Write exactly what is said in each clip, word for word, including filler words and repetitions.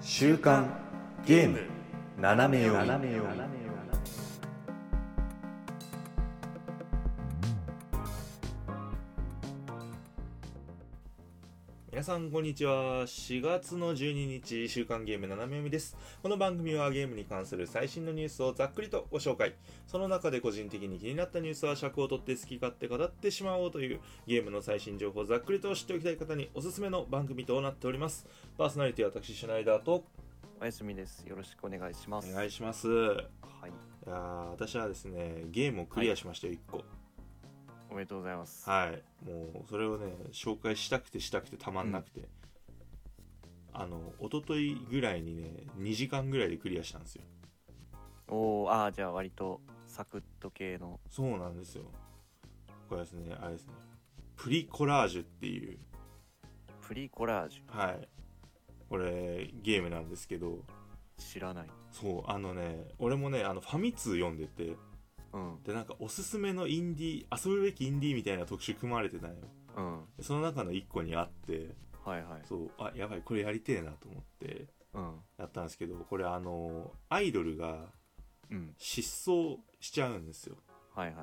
週刊ゲーム斜め読み。皆さんこんにちは。しがつのじゅうににち、週刊ゲーム斜め読みです。この番組はゲームに関する最新のニュースをざっくりとご紹介、その中で個人的に気になったニュースは尺を取って好き勝手語ってしまおうというゲームの最新情報をざっくりと知っておきたい方におすすめの番組となっております。パーソナリティは私シュナイダーとおやすみです。よろしくお願いします。 お願いします。 はい。 いや私はですね、ゲームをクリアしましたよ、はい、いっこ。 おめでとうございます。 はい。もうそれをね、紹介したくてしたくてたまんなくて、うん、あの一昨日ぐらいにね、にじかんぐらいでクリアしたんですよ。 おー、あー、じゃあ割とサクッと系の。 そうなんですよ。これですね、あれですね、プリコラージュっていう。 プリコラージュ。 はい。これゲームなんですけど。 知らない。 そう、あのね、俺もね、あのファミ通読んでて、うん、でなんかおすすめのインディー、遊ぶべきインディーみたいな特集組まれてたよ。うん。その中のいっこにあって、はいはい。そう、あ、やばい、これやりてえなと思ってやったんですけど、これあのアイドルが失踪しちゃうんですよ。うん、はいはい。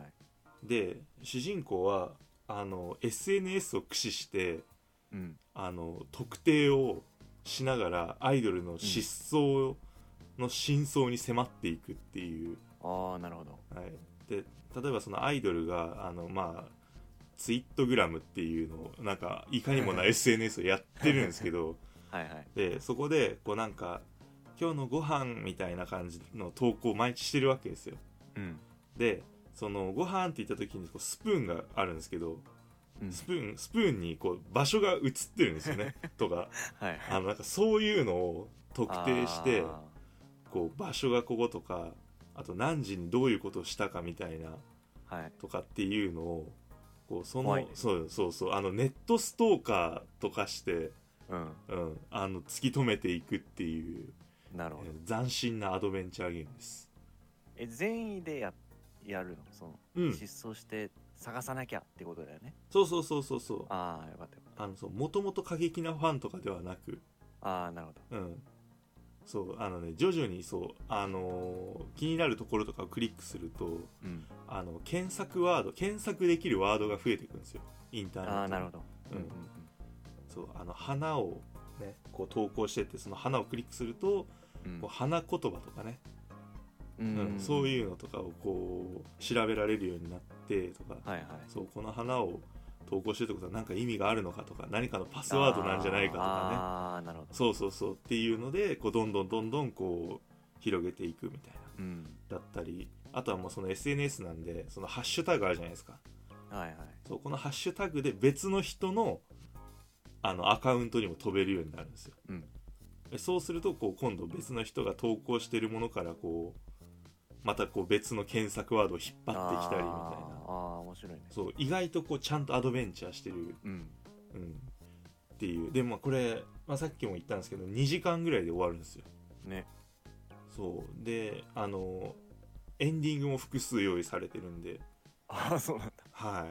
で、主人公はあの エスエヌエス を駆使して、うん、あの特定をしながらアイドルの失踪の真相に迫っていくっていう。 うん、ああ、なるほど。 はい。で、例えばそのアイドルがあのまあツイットグラムっていうのをなんかいかにもな エスエヌエス をやってるんですけどはい、はい、でそこでこうなんか今日のご飯みたいな感じの投稿を毎日してるわけですよ。うん、でそのご飯って言った時にこうスプーンがあるんですけど、うん、スプーンスプーンにこう場所が映ってるんですよねとか、はい、あのなんかそういうのを特定してこう場所がこことか、あと何時にどういうことをしたかみたいな、はい、とかっていうのをこうそのそうそうそうあのネットストーカーとかして、うんうん、あの突き止めていくっていう、なるほど、えー、斬新なアドベンチャーゲームです。 え、善意で や, やるのその、うん、失踪して探さなきゃってことだよね。 そうそうそうそうそう。 ああ、よかったよかった。 あのそうもともと過激なファンとかではなく、 ああ、なるほど。うん。 そうあのね、徐々にそうあのー、気になるところとかをクリックすると、うん、あの検索ワード検索できるワードが増えていくんですよ、インターネット。 ああ、なるほど。うんうんうん。 そうあの花をねこう投稿してって、その花をクリックすると、うん、こう花言葉とかね、うんうんうん、そういうのとかをこう調べられるようになってとか、はいはい、そうこの花を投稿してるってことは何か意味があるのかとか、何かのパスワードなんじゃないかとかね、 ああ、なるほど。 そうそうそうっていうのでこうどんどんどんどんこう広げていくみたいな、うん、だったり、あとはもうその エスエヌエス なんでそのハッシュタグあるじゃないですか。はいはい。そうこのハッシュタグで別の人のあのアカウントにも飛べるようになるんですよ。うん、そうするとこう今度別の人が投稿してるものからこうまたこう別の検索ワードを引っ張ってきたりみたいな。ああ、面白いね。 そう意外とこうちゃんとアドベンチャーしてる、うんうん、っていう。でもこれ、まあ、さっきも言ったんですけどにじかんぐらいで終わるんですよね。そうであのエンディングも複数用意されてるんで。 ああ、そうなんだ。 はい。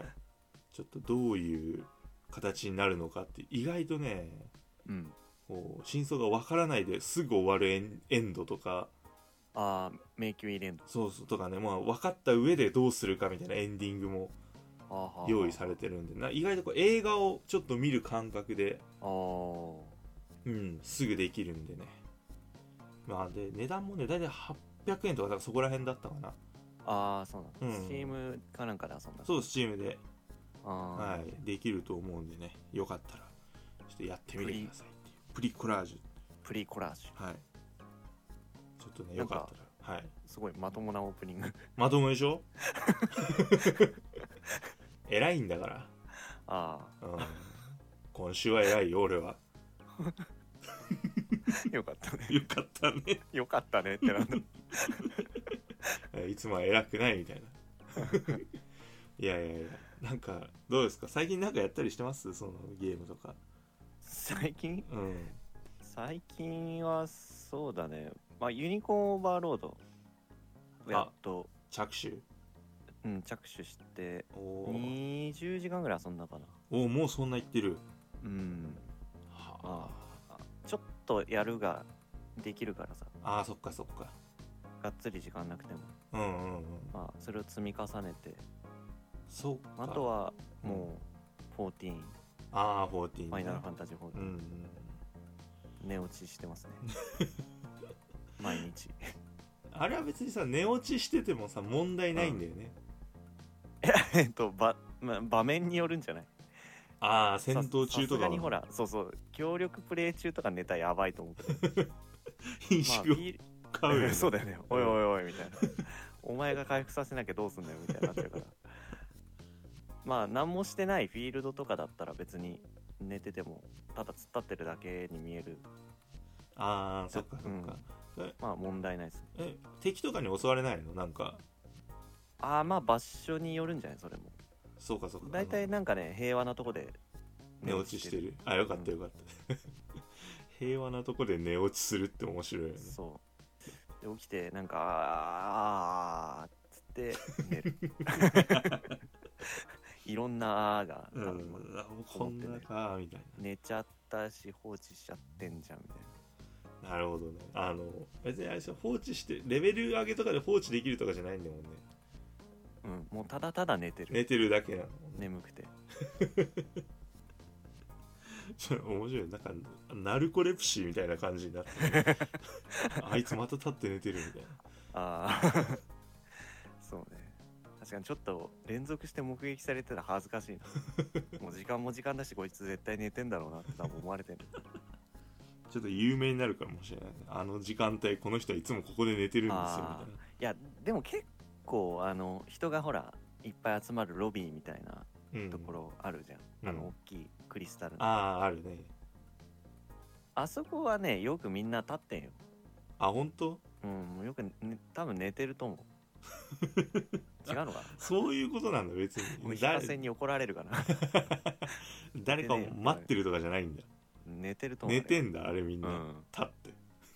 ちょっとどういう形になるのかって意外とね、うん、こう真相がわからないですぐ終わるエ ン, エンドとか、 ああ、迷宮入れんの。 そうそうとかね、まあ、分かった上でどうするかみたいなエンディングも用意されてるんで、な意外とこう映画をちょっと見る感覚で、あ、うん、すぐできるんでね。まあで値段もねだいたいはっぴゃくえんとか、だからそこら辺だったかな。 ああ、そうなんだ。うん、Steam かなんかで遊んだ。 そう、Steam で、はい、できると思うんでね、よかったらちょっとやってみてくださいっていう。プリコラージュ。 プリコラージュ。 はい。ちょっとねよかったら、はい。 すごいまともなオープニング。 まともでしょ偉いんだから。ああ、うん、今週は偉いよ俺は。 よかったね。 よかったね。 よかったねってなんだ。 いつもは偉くないみたいな。いやいやいや、なんかどうですか最近なんかやったりしてます？そのゲームとか。 最近？うん。最近はそうだね。まあユニコーンオーバーロードやっと着手。 うん、着手してにじゅうじかんぐらい遊んだかな。 おお、もうそんな言ってる。 うん。はあ。ちょっとやるができるからさ。 ああそっかそっか。 がっつり時間なくても、 うんうんうん、 まあそれを積み重ねて、 そうか。 あとはもうじゅうよん、 ああじゅうよん、 ファイナルファンタジーよんじゅうよん、うんうん、寝落ちしてますね毎日あれは別にさ寝落ちしててもさ問題ないんだよね、 うん、えっと場、まあ、場面によるんじゃない？ ああ戦闘中とかさすがにほらそうそう協力プレイ中とか寝たらやばいと思うけど品種を買うよ、ね、 そうだよね。おいおいおいみたいなお前が回復させなきゃどうすんだよみたいになっちゃうからまあ何もしてないフィールドとかだったら別に寝ててもただ突っ立ってるだけに見える。 ああそっかそっか、 うん、まあ問題ないです。 え敵とかに襲われないの？なんかああまあ場所によるんじゃないそれも。 そうかそうか。 だいたいなんかね平和なとこで寝落ちしてる。あよかったよかった、うん、平和なとこで寝落ちするって面白いよね。 そうで起きてなんかあーっつって寝るいろんなあーが、 うん、こんなかみたいな。 寝ちゃったし放置しちゃってんじゃんみたいな。なるほどね。あの別にあれでしょ放置してレベル上げとかで放置できるとかじゃないんだもんね。 うんもうただただ寝てる。 寝てるだけなの。 眠くて面白い。なんかナルコレプシーみたいな感じになってあいつまた立って寝てるみたいな。 ああそうね。確かにちょっと連続して目撃されてたら恥ずかしいなもう時間も時間だしこいつ絶対寝てんだろうなって多分思われてるちょっと有名になるかもしれない。あの時間帯この人はいつもここで寝てるんですよみたいな。いやでも結構あの人がほらいっぱい集まるロビーみたいなところあるじゃん、うん、あの大きいクリスタルの。 あああるね。 あそこはねよくみんな立ってんよ。 あ本当？ うんよく、ね、多分寝てると思う違うのかなそういうことなんだ別に。 もう非課線に怒られるかな誰かを待ってるとかじゃないんだ。 寝てると思う。 寝てんだあれみんな、うん、立って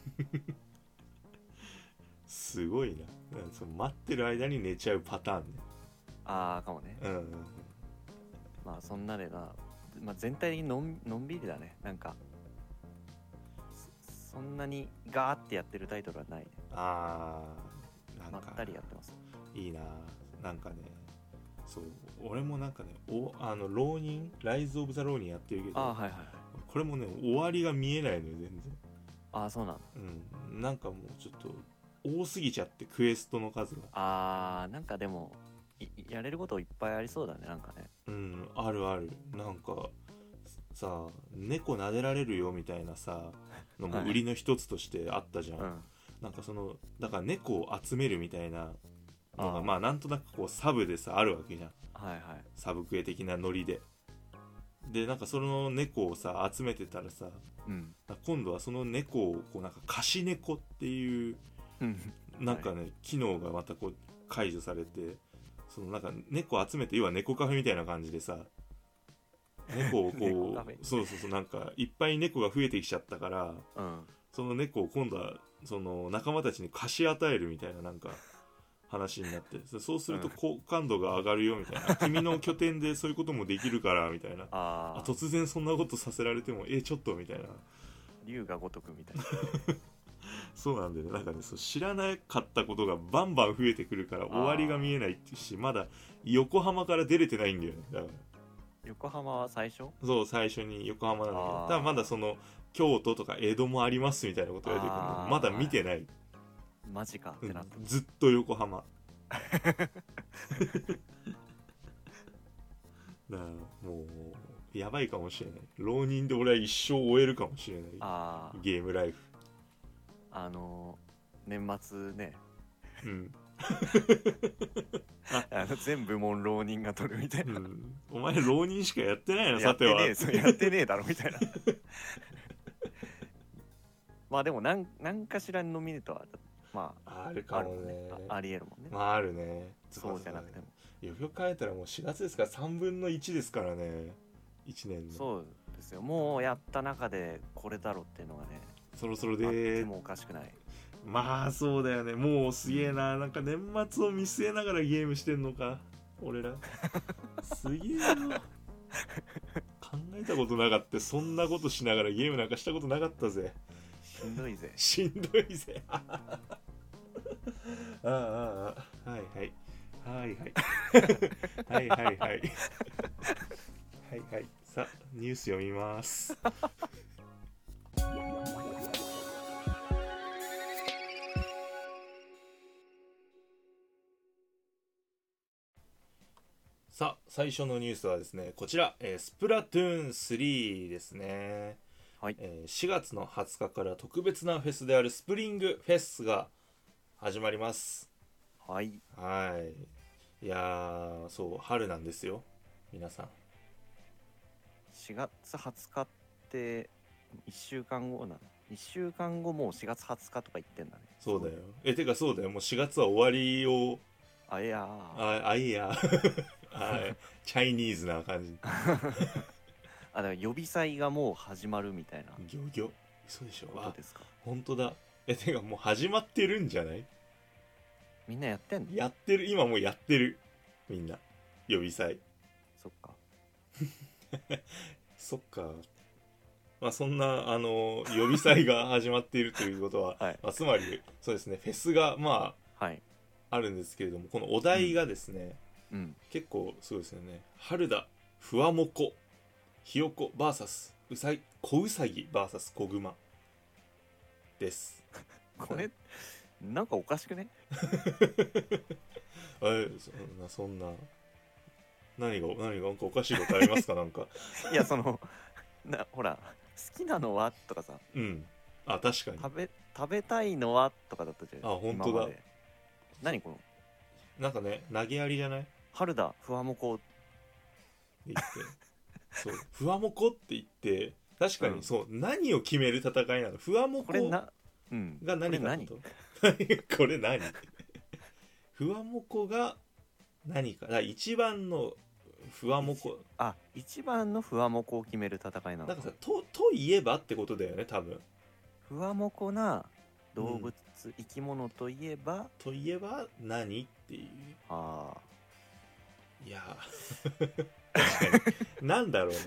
すごいな。その待ってる間に寝ちゃうパターンね。 ああかもね。うん、うん、まあそんなでな、まあ、全体的にの ん, のんびりだね。なんかそんなにガーってやってるタイトルはないね。 ああなんかまったりやってます。 いいな。なんかねそう俺もなんかねおあの浪人ライズ・オブ・ザ・浪人やってるけど、 あ、はいはい、 これもね終わりが見えないのよ全然。 ああそうなんだ。 うんなんかもうちょっと多すぎちゃってクエストの数が。 あーなんかでもやれることいっぱいありそうだねなんかね。 うんあるある。なんかさ猫撫でられるよみたいなさのも売りの一つとしてあったじゃん、はい、うん、なんかそのだから猫を集めるみたいなのがまあなんとなくこうサブでさあるわけじゃん、 はいはい、 サブクエ的なノリででなんかその猫をさ集めてたらさ、うん、今度はその猫をこうなんか貸し猫っていうなんかね、はい、機能がまたこう解除されてそのなんか猫を集めて要は猫カフェみたいな感じでさ猫をこうそうそうそうなんかいっぱい猫が増えてきちゃったから、うん、その猫を今度はその仲間たちに貸し与えるみたいななんか話になってそうすると好感度が上がるよみたいな、うん、君の拠点でそういうこともできるからみたいなああ突然そんなことさせられてもえちょっとみたいな龍が如くみたいなそうなんだよね。なんかねそう知らなかったことがバンバン増えてくるから終わりが見えないってしまだ横浜から出れてないんだよね。だから横浜は最初？ そう最初に横浜なんだけどただまだその京都とか江戸もありますみたいなこと言われてるけどまだ見てない。 マジかってなって、 うん、ずっと横浜だからもうやばいかもしれない。浪人で俺は一生終えるかもしれないあゲームライフ。 あの年末ねうんあの全部もう浪人が取るみたいな、うん、 お前浪人しかやってないのさてはやってねえやってねえだろみたいなまあでも何何かしらノミネートはまああるかもねあ, ありえるもんね。 まああるね。 そうじゃなくてもよくよく考えたらもうしがつですからさんぶんのいちですからねいちねんの。 そうですよ。もうやった中でこれだろっていうのがねそろそろであってもおかしくない。 まあそうだよね。もうすげえな。なんか年末を見据えながらゲームしてんのか俺らすげえな考えたことなかった。そんなことしながらゲームなんかしたことなかったぜ。 んどいぜしんどいぜああああはいはいはいはいはいはいはいはいはいさあニュース読みますさあ最初のニュースはですねこちら、えー、スプラトゥーンスリーですね、 はいえー、しがつのはつかから特別なフェスであるスプリングフェスが始まります。 はいはいいやーそう春なんですよ皆さん。 しがつはつかっていっしゅうかんごなの。いっしゅうかんごもうしがつはつかとか言ってんだね。 そうだよ。えてかそうだよもうしがつは終わりをあいやああいやはいチャイニーズな感じあだから予備祭がもう始まるみたいなギョギョ嘘でしょ。 ことですか。 本当だ。えてかもう始まってるんじゃない。 みんなやってんの。 やってる今もうやってるみんな予備祭。 そっかそっか。まあそんなあの予備祭が始まっているということは、 はいまあ、つまりそうですねフェスがまあ、 はい、 あるんですけれどもこのお題がですね、 うん、 結構そうですよね。春だふわもこひよこ ブイエス うさぎ小うさぎ ブイエス 小熊ですこれなんかおかしくねえそんなそんな何が何がなんかおかしいことありますかなんかいやそのなほら好きなのはとかさ、 うんあ確かに食べ食べたいのはとかだったじゃん。 あ本当だ。 何このなんかね投げやりじゃない春だふわもこって言ってそうふわもこって言って確かにそう、うん、何を決める戦いなの。ふわもここれな、うん、 が何かとこれ何ふわもこが何かだ一番のふわもこあ一番のふわもこを決める戦いなの。 なんかさとといえばってことだよね多分。 ふわもこな動物、うん、生き物といえばといえば何っていう。 ああいや確かになんだろうね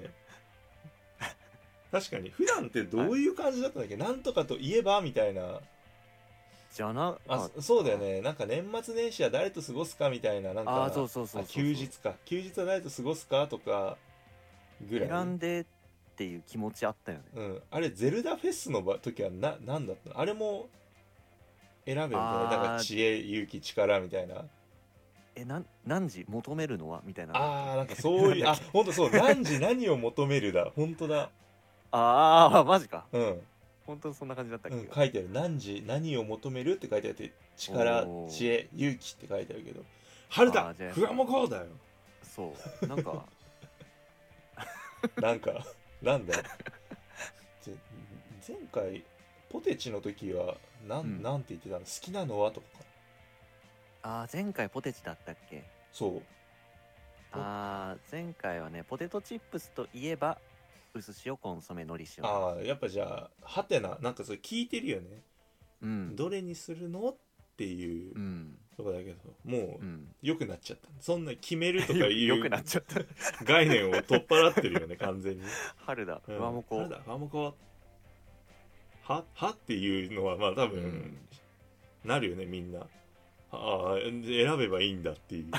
確かに普段ってどういう感じだったんだっけ、はい、なんとかといえばみたいなじゃなあそうだよね。なんか年末年始は誰と過ごすかみたいななんかあそうそうそうそう休日か休日は誰と過ごすかとかぐらい選んでっていう気持ちあったよね。 うんあれゼルダフェスの時はななんだったのあれも選べみたいななんか知恵勇気力みたいなえな何時求めるのはみたいなあーなんかそういうあ本当そう何時何を求めるだ本当だああマジかうん本当にそんな感じだったっけ、 うん、書いてある何時何を求めるって書いてあって力知恵勇気って書いてあるけど春だふわもこだよそうなんかなんかなんだよ前回ポテチの時はなん、うん、なんて言ってたの好きなのはとかかああ前回ポテチだったっけ。 そうああ前回はねポテトチップスといえば薄塩コンソメのり塩。 ああやっぱじゃあハテナなんかそれ聞いてるよね、 うん、 どれにするのっていうとこだけど、もう良くなっちゃった。そんな決めるとかいう概念を取っ払ってるよね完全に。 春だふわもこ、 春だふわもこははっていうのはまあ多分、うん、なるよねみんな。ああ選べばいいんだっていう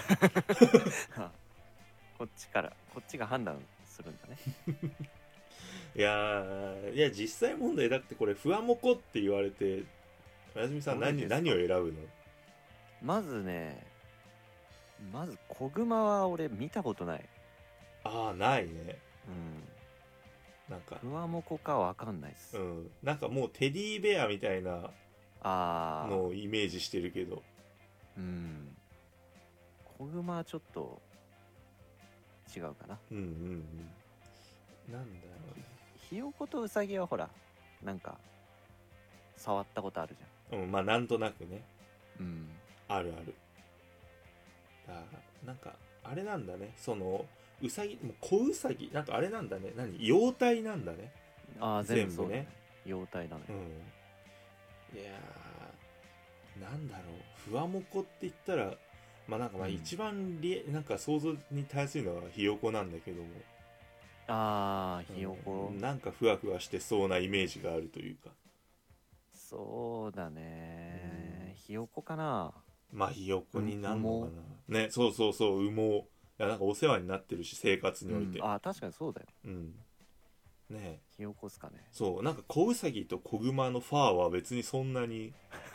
こっちからこっちが判断するんだねいやいや実際問題だってこれふわもこって言われておやすみさん 何, 何を選ぶの。 まずねまず子グマは俺見たことない。 ああないね。 うんなんかふわもこかわかんないっす。 うんなんかもうテディベアみたいなのをイメージしてるけどうん子グマはちょっと違うかな。 うんうんうんなんだろう。 ひよことうさぎはほらなんか触ったことあるじゃん。うんまあなんとなくね。 うんあるある。あなんかあれなんだねそのうさぎもう小うさぎなんかあれなんだね何妖体なんだね。 あ全部ね妖体だね。 うんいやーなんだろうふわもこって言ったらまあなんかまあ一番リ、うん、なんか想像に対するのはひよこなんだけどもああひよこ、 うん、なんかふわふわしてそうなイメージがあるというかそうだね、ひよこかな。 まあひよこになるのかな、ね、そうそうそう、羽毛、いやなんかお世話になってるし生活において、 うん、あ確かにそうだよ、 うんね、 ひよこっすかね。 そうなんか子ウサギと子グマのファーは別にそんなに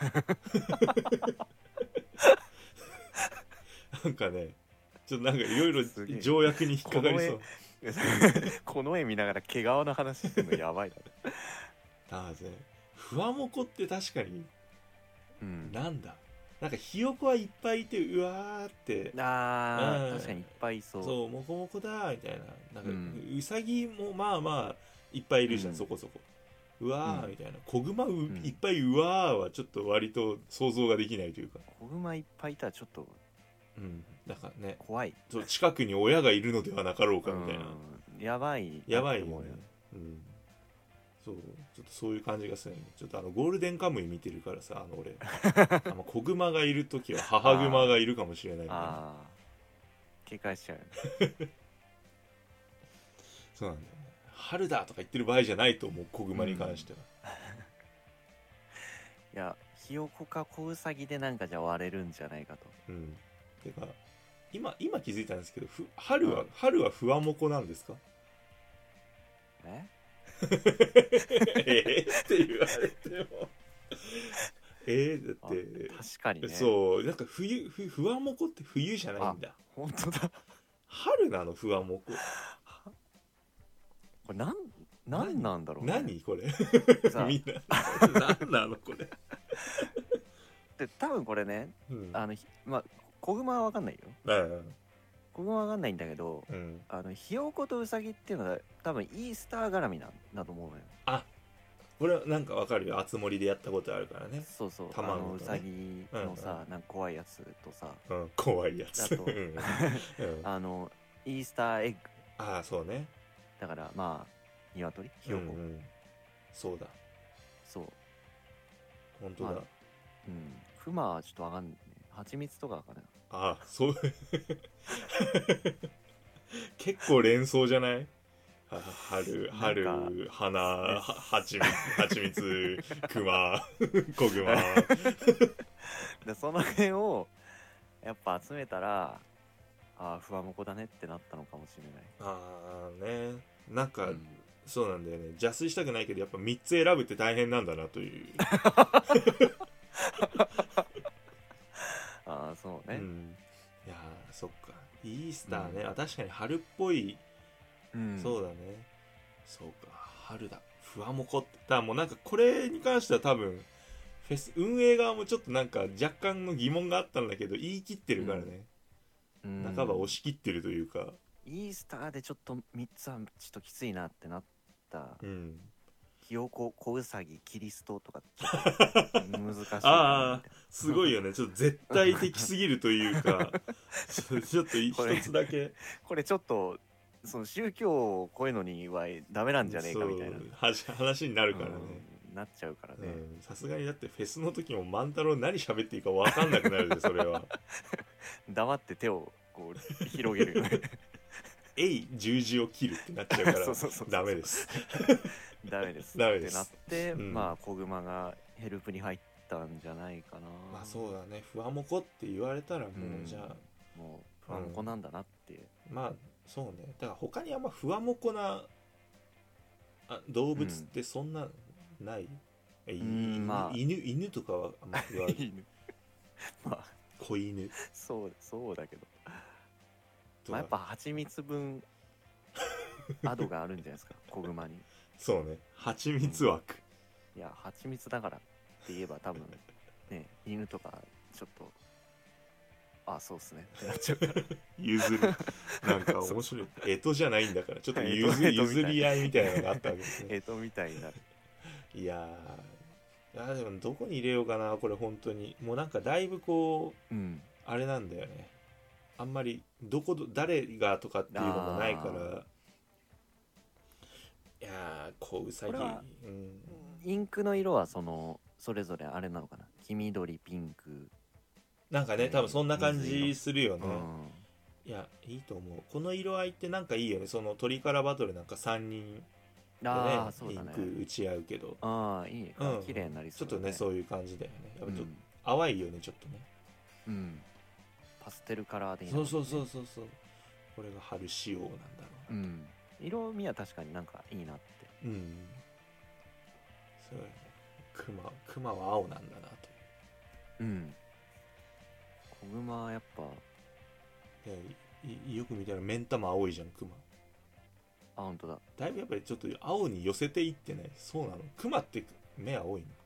なんかね、ちょっとなんかいろいろ条約に引っかかりそう。 この絵見ながら毛皮の話してるのやばいだろ。 だからね、ふわもこって確かに、うん、なんだ、なんかひよこはいっぱいいてうわーって、 あー、うん、確かにいっぱいいそう。 そう、もこもこだみたいな、なんか、うん、うさぎもまあまあいっぱいいるじゃん、うん、そこそこ。うわーみたいな、子グマう、うん、いっぱいうわーはちょっと割と想像ができないというか。 子グマいっぱいいたらちょっと、 うん、だからね、 怖い。 そう、近くに親がいるのではなかろうかみたいな。 うん、やばい。 やばいよね。うん。そう、ちょっとそういう感じがするね。ちょっとあのゴールデンカムイ見てるからさ、あの俺、あの子グマがいるときは母グマがいるかもしれないみたいな。ああ、 警戒しちゃうよね。 そうなんだよね。春だとか言ってる場合じゃないと思う、子グマに関しては。 うん、いや、ひよこか子ウサギでなんかじゃ割れるんじゃないかと。 うん。てか、今、今気づいたんですけど、ふ春は、うん、春はふわもこなんですか？ ええって言われてもえー、だって確かにね、 そうなんか冬ふふわもこって冬じゃないんだ。 本当だ、 春なのふわもこ。 これなんなんなんだろう、ね、 何これみんな何なのこれで多分これね、うん、あのまあ子グマは分かんないよ、 うん、 子グマは分かんないんだけど、うん、あのひよことうさぎっていうのは多分イースター絡みなんだと思うのよ。 あ、これはなんか分かるよ、あつ森でやったことあるからね。 そうそう、卵、ね、あのうさぎのさ、うんうん、なんか怖いやつとさ、 うん、怖いやつだとあのイースターエッグ、 ああそうね、 だからまあ鶏ひよこ、うんうん、 そうだ、 そう本当だ、まあ、 うん、クマはちょっとわかんないね、蜂蜜とかかな。 ああそう結構連想じゃない？春、春、花、はちみつ、はちみつ、クマ、子グマでその辺をやっぱ集めたら、ああふわもこだねってなったのかもしれない。 ああね、なんか、うん、そうなんだよね、邪推したくないけどやっぱみっつ選ぶって大変なんだなというああそうね、うん、 いやそっか、イースターね、うん、あ確かに春っぽい、うん、そうだね、そうか、春だ、ふわもこって、だもうなんかこれに関しては多分フェス運営側もちょっとなんか若干の疑問があったんだけど言い切ってるからね、うん、半ば押し切ってるというか、 イースターでちょっとみっつはちょっときついなってなった、うん、ひよこ、子うさぎ、キリストとかちょっと難しいああすごいよね、ちょっと絶対的すぎるというかちょっと一つだけこれちょっとその宗教こういうのにはダメなんじゃねえかみたいな話になるからね、 うん、なっちゃうからね、 さすがにだってフェスの時も万太郎何喋っていいか分かんなくなるでそれは黙って手をこう広げるよねえい十字を切るってなっちゃうからダメですダメですダメですってなって、うん、まあ子グマがヘルプに入ったんじゃないかな。 まあそうだね、ふわもこって言われたらもう、うん、じゃあもうふわもこなんだなっていう、 うん、まあそうね、だから他にあんまふわもこなあ動物ってそんなない、うん、まあ、犬犬とかはあんまふわ犬まあ子犬そうそうだけど、まあ、やっぱ蜂蜜分アドがあるんじゃないですか子グマに。 そうね、蜂蜜枠、 うん、いや蜂蜜だからって言えば多分ね犬とかちょっとあそうっすねってなっちゃうから譲るなんか面白い干支じゃないんだからちょっと譲譲り合いみたいなのがあったわけですね。 干支みたいになる。 いやー、いやでもどこに入れようかなこれ本当にもうなんかだいぶこう、うん、あれなんだよね、あんまりどこど誰がとかっていうのもないから、いやーこううさぎ、うん、 インクの色はそのそれぞれあれなのかな、黄緑ピンクなんかね、多分そんな感じするよね、うん、いやいいと思う、この色合いってなんかいいよね、そのトリカラバトルなんかさんにんああそうだね、 インク打ち合うけど、 ああいい、うん、綺麗になりそうだね。 ちょっとねそういう感じだよね。やっぱちょっと淡いよね、ちょっとね。 うん、パステルカラーでいいな、 ね、そうそうそうそうそう。これが春仕様なんだろうな。 うん、色味は確かになんかいいなって。 うん。そうだね。熊熊は青なんだなと。 うん。子熊やっぱ。 いやよく見たら目ん玉青いじゃん熊。 あ本当だ。 だいぶやっぱりちょっと青に寄せていってね。そうなの。熊って目青いの？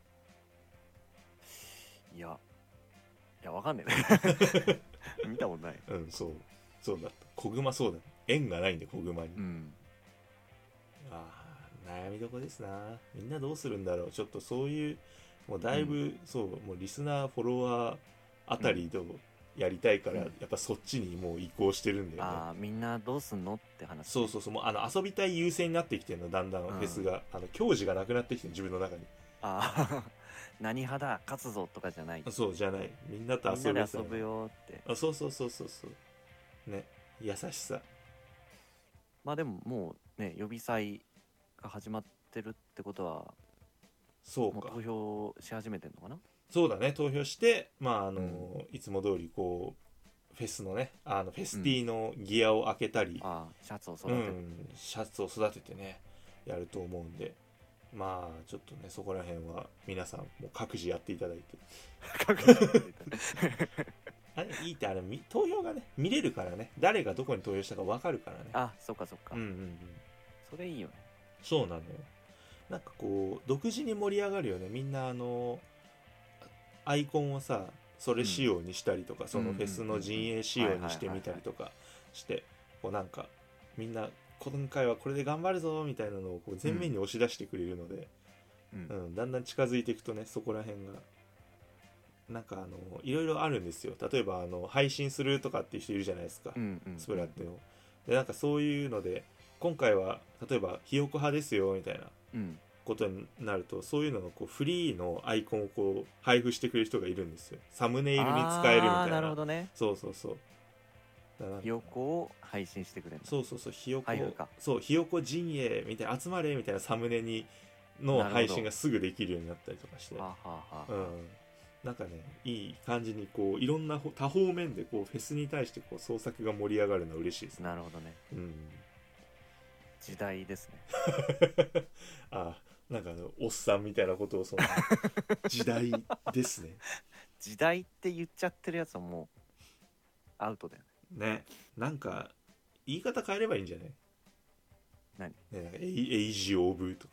いやいやわかんねえ見たことない。 うんそうそうだった。子熊そうだ。縁がないんで子熊に。うん。ああ悩みどこですな。みんなどうするんだろう。ちょっとそういうもうだいぶ、うん、そうもうリスナーフォロワーあたりとやりたいから、うん、やっぱそっちにもう移行してるんだよね。 ああみんなどうすんのって話。 そうそうそうもうあの遊びたい優先になってきてるのだんだんフェスが、うん、あの矜持がなくなってきてる自分の中に。 ああ何派だ勝つぞとかじゃない。 そうじゃない。みんなと遊びたい。みんなで遊ぶよって。 あそうそうそうそうそうね優しさ。 まあでももうね予備祭が始まってるってことはそうかもう投票し始めてんのかな。 そうだね投票してまああの、うん、いつも通りこうフェスのねあのフェスティのギアを開けたり、うん、 あシャツを育てる、うん、 シャツを育ててねやると思うんでまあちょっとねそこら辺は皆さんもう各自やっていただいて各自やっていただいてあれいいってあれ投票がね見れるからね誰がどこに投票したか分かるからね。 あそっかそっか、 うんうんうん、 それいいよね。 そうなのよ。なんかこう独自に盛り上がるよね。みんなあのアイコンをさそれ仕様にしたりとか、うん、そのフェスの陣営仕様にしてみたりとかしてこうなんかみんな今回はこれで頑張るぞみたいなのをこう前面に押し出してくれるので、うんうん、だんだん近づいていくとねそこら辺がなんかあのいろいろあるんですよ。例えばあの配信するとかっていう人いるじゃないですか、うんうん、スプラっていうのでなんかそういうので今回は例えばひよこ派ですよみたいなことになると、うん、そういうののこうフリーのアイコンをこう配布してくれる人がいるんですよ。サムネイルに使えるみたいな。 なるほどね。 そうそうそうひよこを配信してくれる。 そうそうそうひよこそうひよこ陣営みたいな集まれみたいなサムネにの配信がすぐできるようになったりとかして、はははうんなんかねいい感じにこういろんな多方面でこうフェスに対してこう創作が盛り上がるのは嬉しいですね。 なるほどね、うん、時代ですねああなんかあのおっさんみたいなことをその時代ですね時代って言っちゃってるやつはもうアウトだよね。ねなんか言い方変えればいいんじゃない？ 何？ ね、なんかエイ、エイジオブとか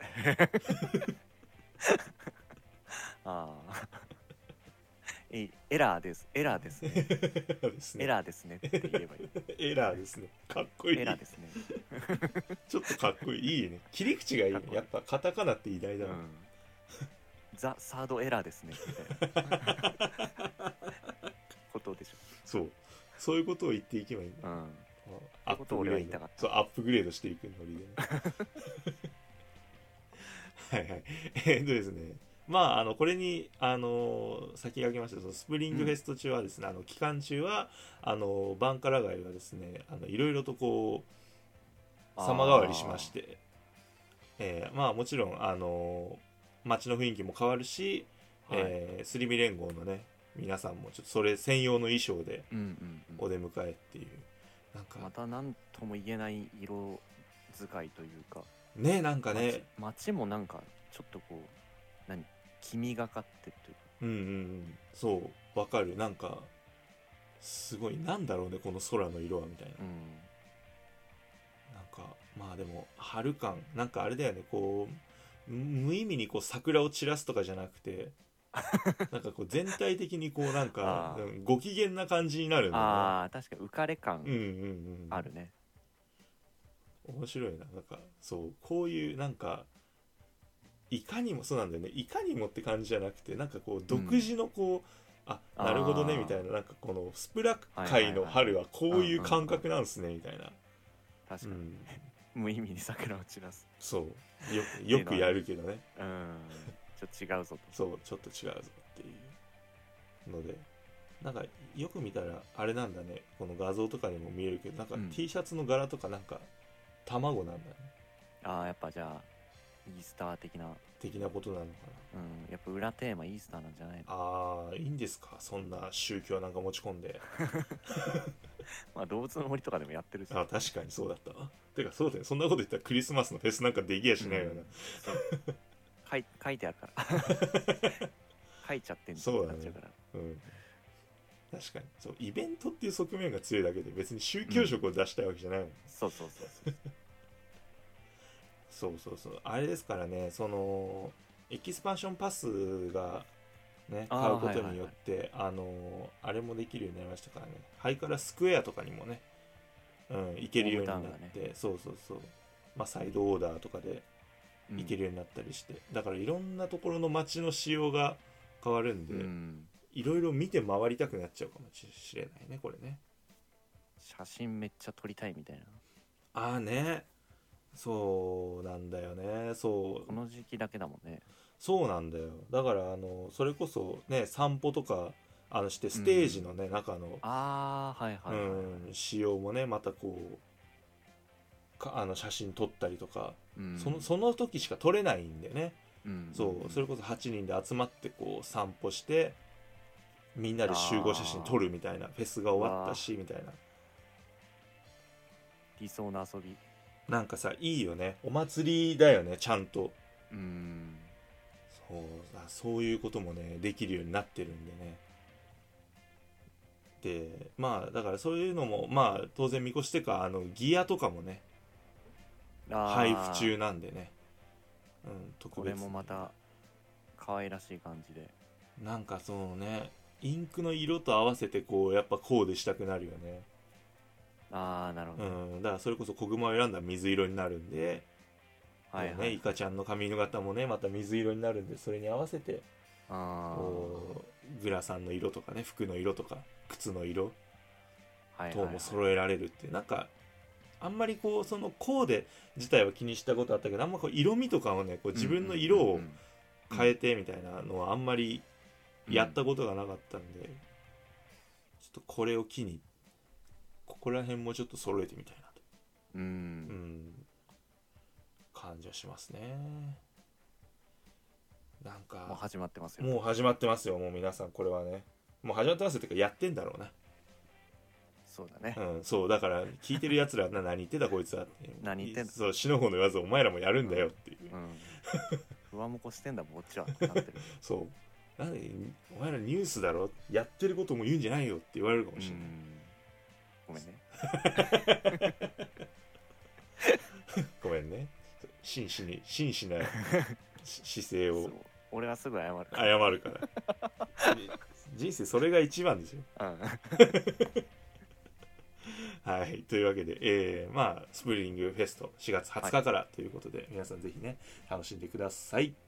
ああエラーですエラーですねエラーですねって言えばいい。 エラーですねかっこいい。 エラーですねちょっとかっこいいいいね切り口がいいね。やっぱカタカナって偉大だな、うん、 ザ・サードエラーですねみたいなことでしょ。 そうそういうことを言っていけばいいんだ、うん、アップグレードそうアップグレードしていくノリで、ね、はいはいえー、っとですねまあ、あのこれに、あのー、先駆けましてそのスプリングフェスト中はですね、うん、あの期間中はあのバンカラ街はですねあのいろいろとこう様変わりしまして、えー、まあもちろん、あのー、街の雰囲気も変わるし、はいえー、スリミ連合のね皆さんもちょっとそれ専用の衣装でお出迎えっていう、うんうんうん、なんかまた何とも言えない色使いというかねなんかね街, 街もなんかちょっとこう何黄みがかってるというかうんうんうんそうわかるなんかすごいなんだろうねこの空の色はみたいな、うん、なんかまあでも春感なんかあれだよねこう無意味にこう桜を散らすとかじゃなくてなんかこう全体的にこうなんかご機嫌な感じになるんだよね。 ああ確か浮かれ感あるね、 うんうんうん、面白いななんかそうこういうなんかいかにもそうなんだよねいかにもって感じじゃなくてなんかこう独自のこう、うん、あなるほどねみたいななんかこのスプラ界の春はこういう感覚なんすねみたいな確かに、うん、無意味に桜を散らすそうよくよくやるけどねうんちょっと違うぞとそうちょっと違うぞっていうのでなんかよく見たらあれなんだねこの画像とかにも見えるけどなんか T シャツの柄とかなんか卵なんだね、 ああやっぱじゃあイースター的な的なことなのかな。うんやっぱ裏テーマイースターなんじゃないの。 ああいいんですか、そんな宗教なんか持ち込んでまあ動物の森とかでもやってるし。 あ確かにそうだったわ。てかそうだよ、そんなこと言ったらクリスマスのフェスなんかできやしないよな、うん、 そう書い書いてあるから書いちゃってんじゃんってなっちゃうから。 そうだね、うん、確かにそうイベントっていう側面が強いだけで別に宗教色を出したいわけじゃないもん、うん、 そうそうそうそうそうそうそうあれですからね、そのエキスパンションパスがね買うことによって、はいはいはい、あのあれもできるようになりましたからね、ハイカラスクエアとかにもね、うん、行けるようになって、ね、そうそうそう、まあ、サイドオーダーとかで行けるようになったりして、うん、だからいろんなところの街の仕様が変わるんで、うん、いろいろ見て回りたくなっちゃうかもしれないねこれね。 写真めっちゃ撮りたいみたいな。 ああね、そうなんだよね。そうこの時期だけだもんね。 そうなんだよ。だからあのそれこそね散歩とかあのしてステージのね、うん、中のああはいはいはい、はい、 うん、仕様もねまたこうかあの写真撮ったりとか、うん、そのその時しか撮れないんだよね、うん、そうそれこそはちにんで集まってこう散歩してみんなで集合写真撮るみたいなフェスが終わったしみたいな理想の遊びなんかさいいよね、お祭りだよねちゃんと。 うんそうそういうこともねできるようになってるんでね。でまあだからそういうのもまあ当然見越してかあのギアとかもね配布中なんでね、うん、特別これもまた可愛らしい感じでなんかそのねインクの色と合わせてこうやっぱコーデしたくなるよね。 ああなるほど、 うん、だからそれこそ子熊を選んだら水色になるんで、はいはいね、イカちゃんの髪型もねまた水色になるんでそれに合わせてあこうグラサンの色とかね服の色とか靴の色等も揃えられるっていう、なんかあんまりこうそのコーデ自体は気にしたことあったけどあんまこう色味とかをねこう自分の色を変えてみたいなのはあんまりやったことがなかったんで、ちょっとこれを機にここら辺もちょっと揃えてみたいなと、 うん、うん、 感じはしますね。なんかもう始まってますよ。 もう始まってますよ。もう皆さんこれはねもう始まってますよってかやってんだろうな。 そうだね、 うん、そうだから聞いてるやつらな何言ってんだこいつはって何言ってんだそう死の方の言わずお前らもやるんだよっていう、うんうん、不安もこしてんだもんこっちはなってるそうなんでお前らニュースだろやってることも言うんじゃないよって言われるかもしれない。 ごめんねごめんね真摯に真摯な姿勢を俺はすぐ謝る謝るから人生それが一番ですよ、うん、はいというわけで、えー、まあスプリングフェストしがつはつかからということで、はい、皆さんぜひね楽しんでください。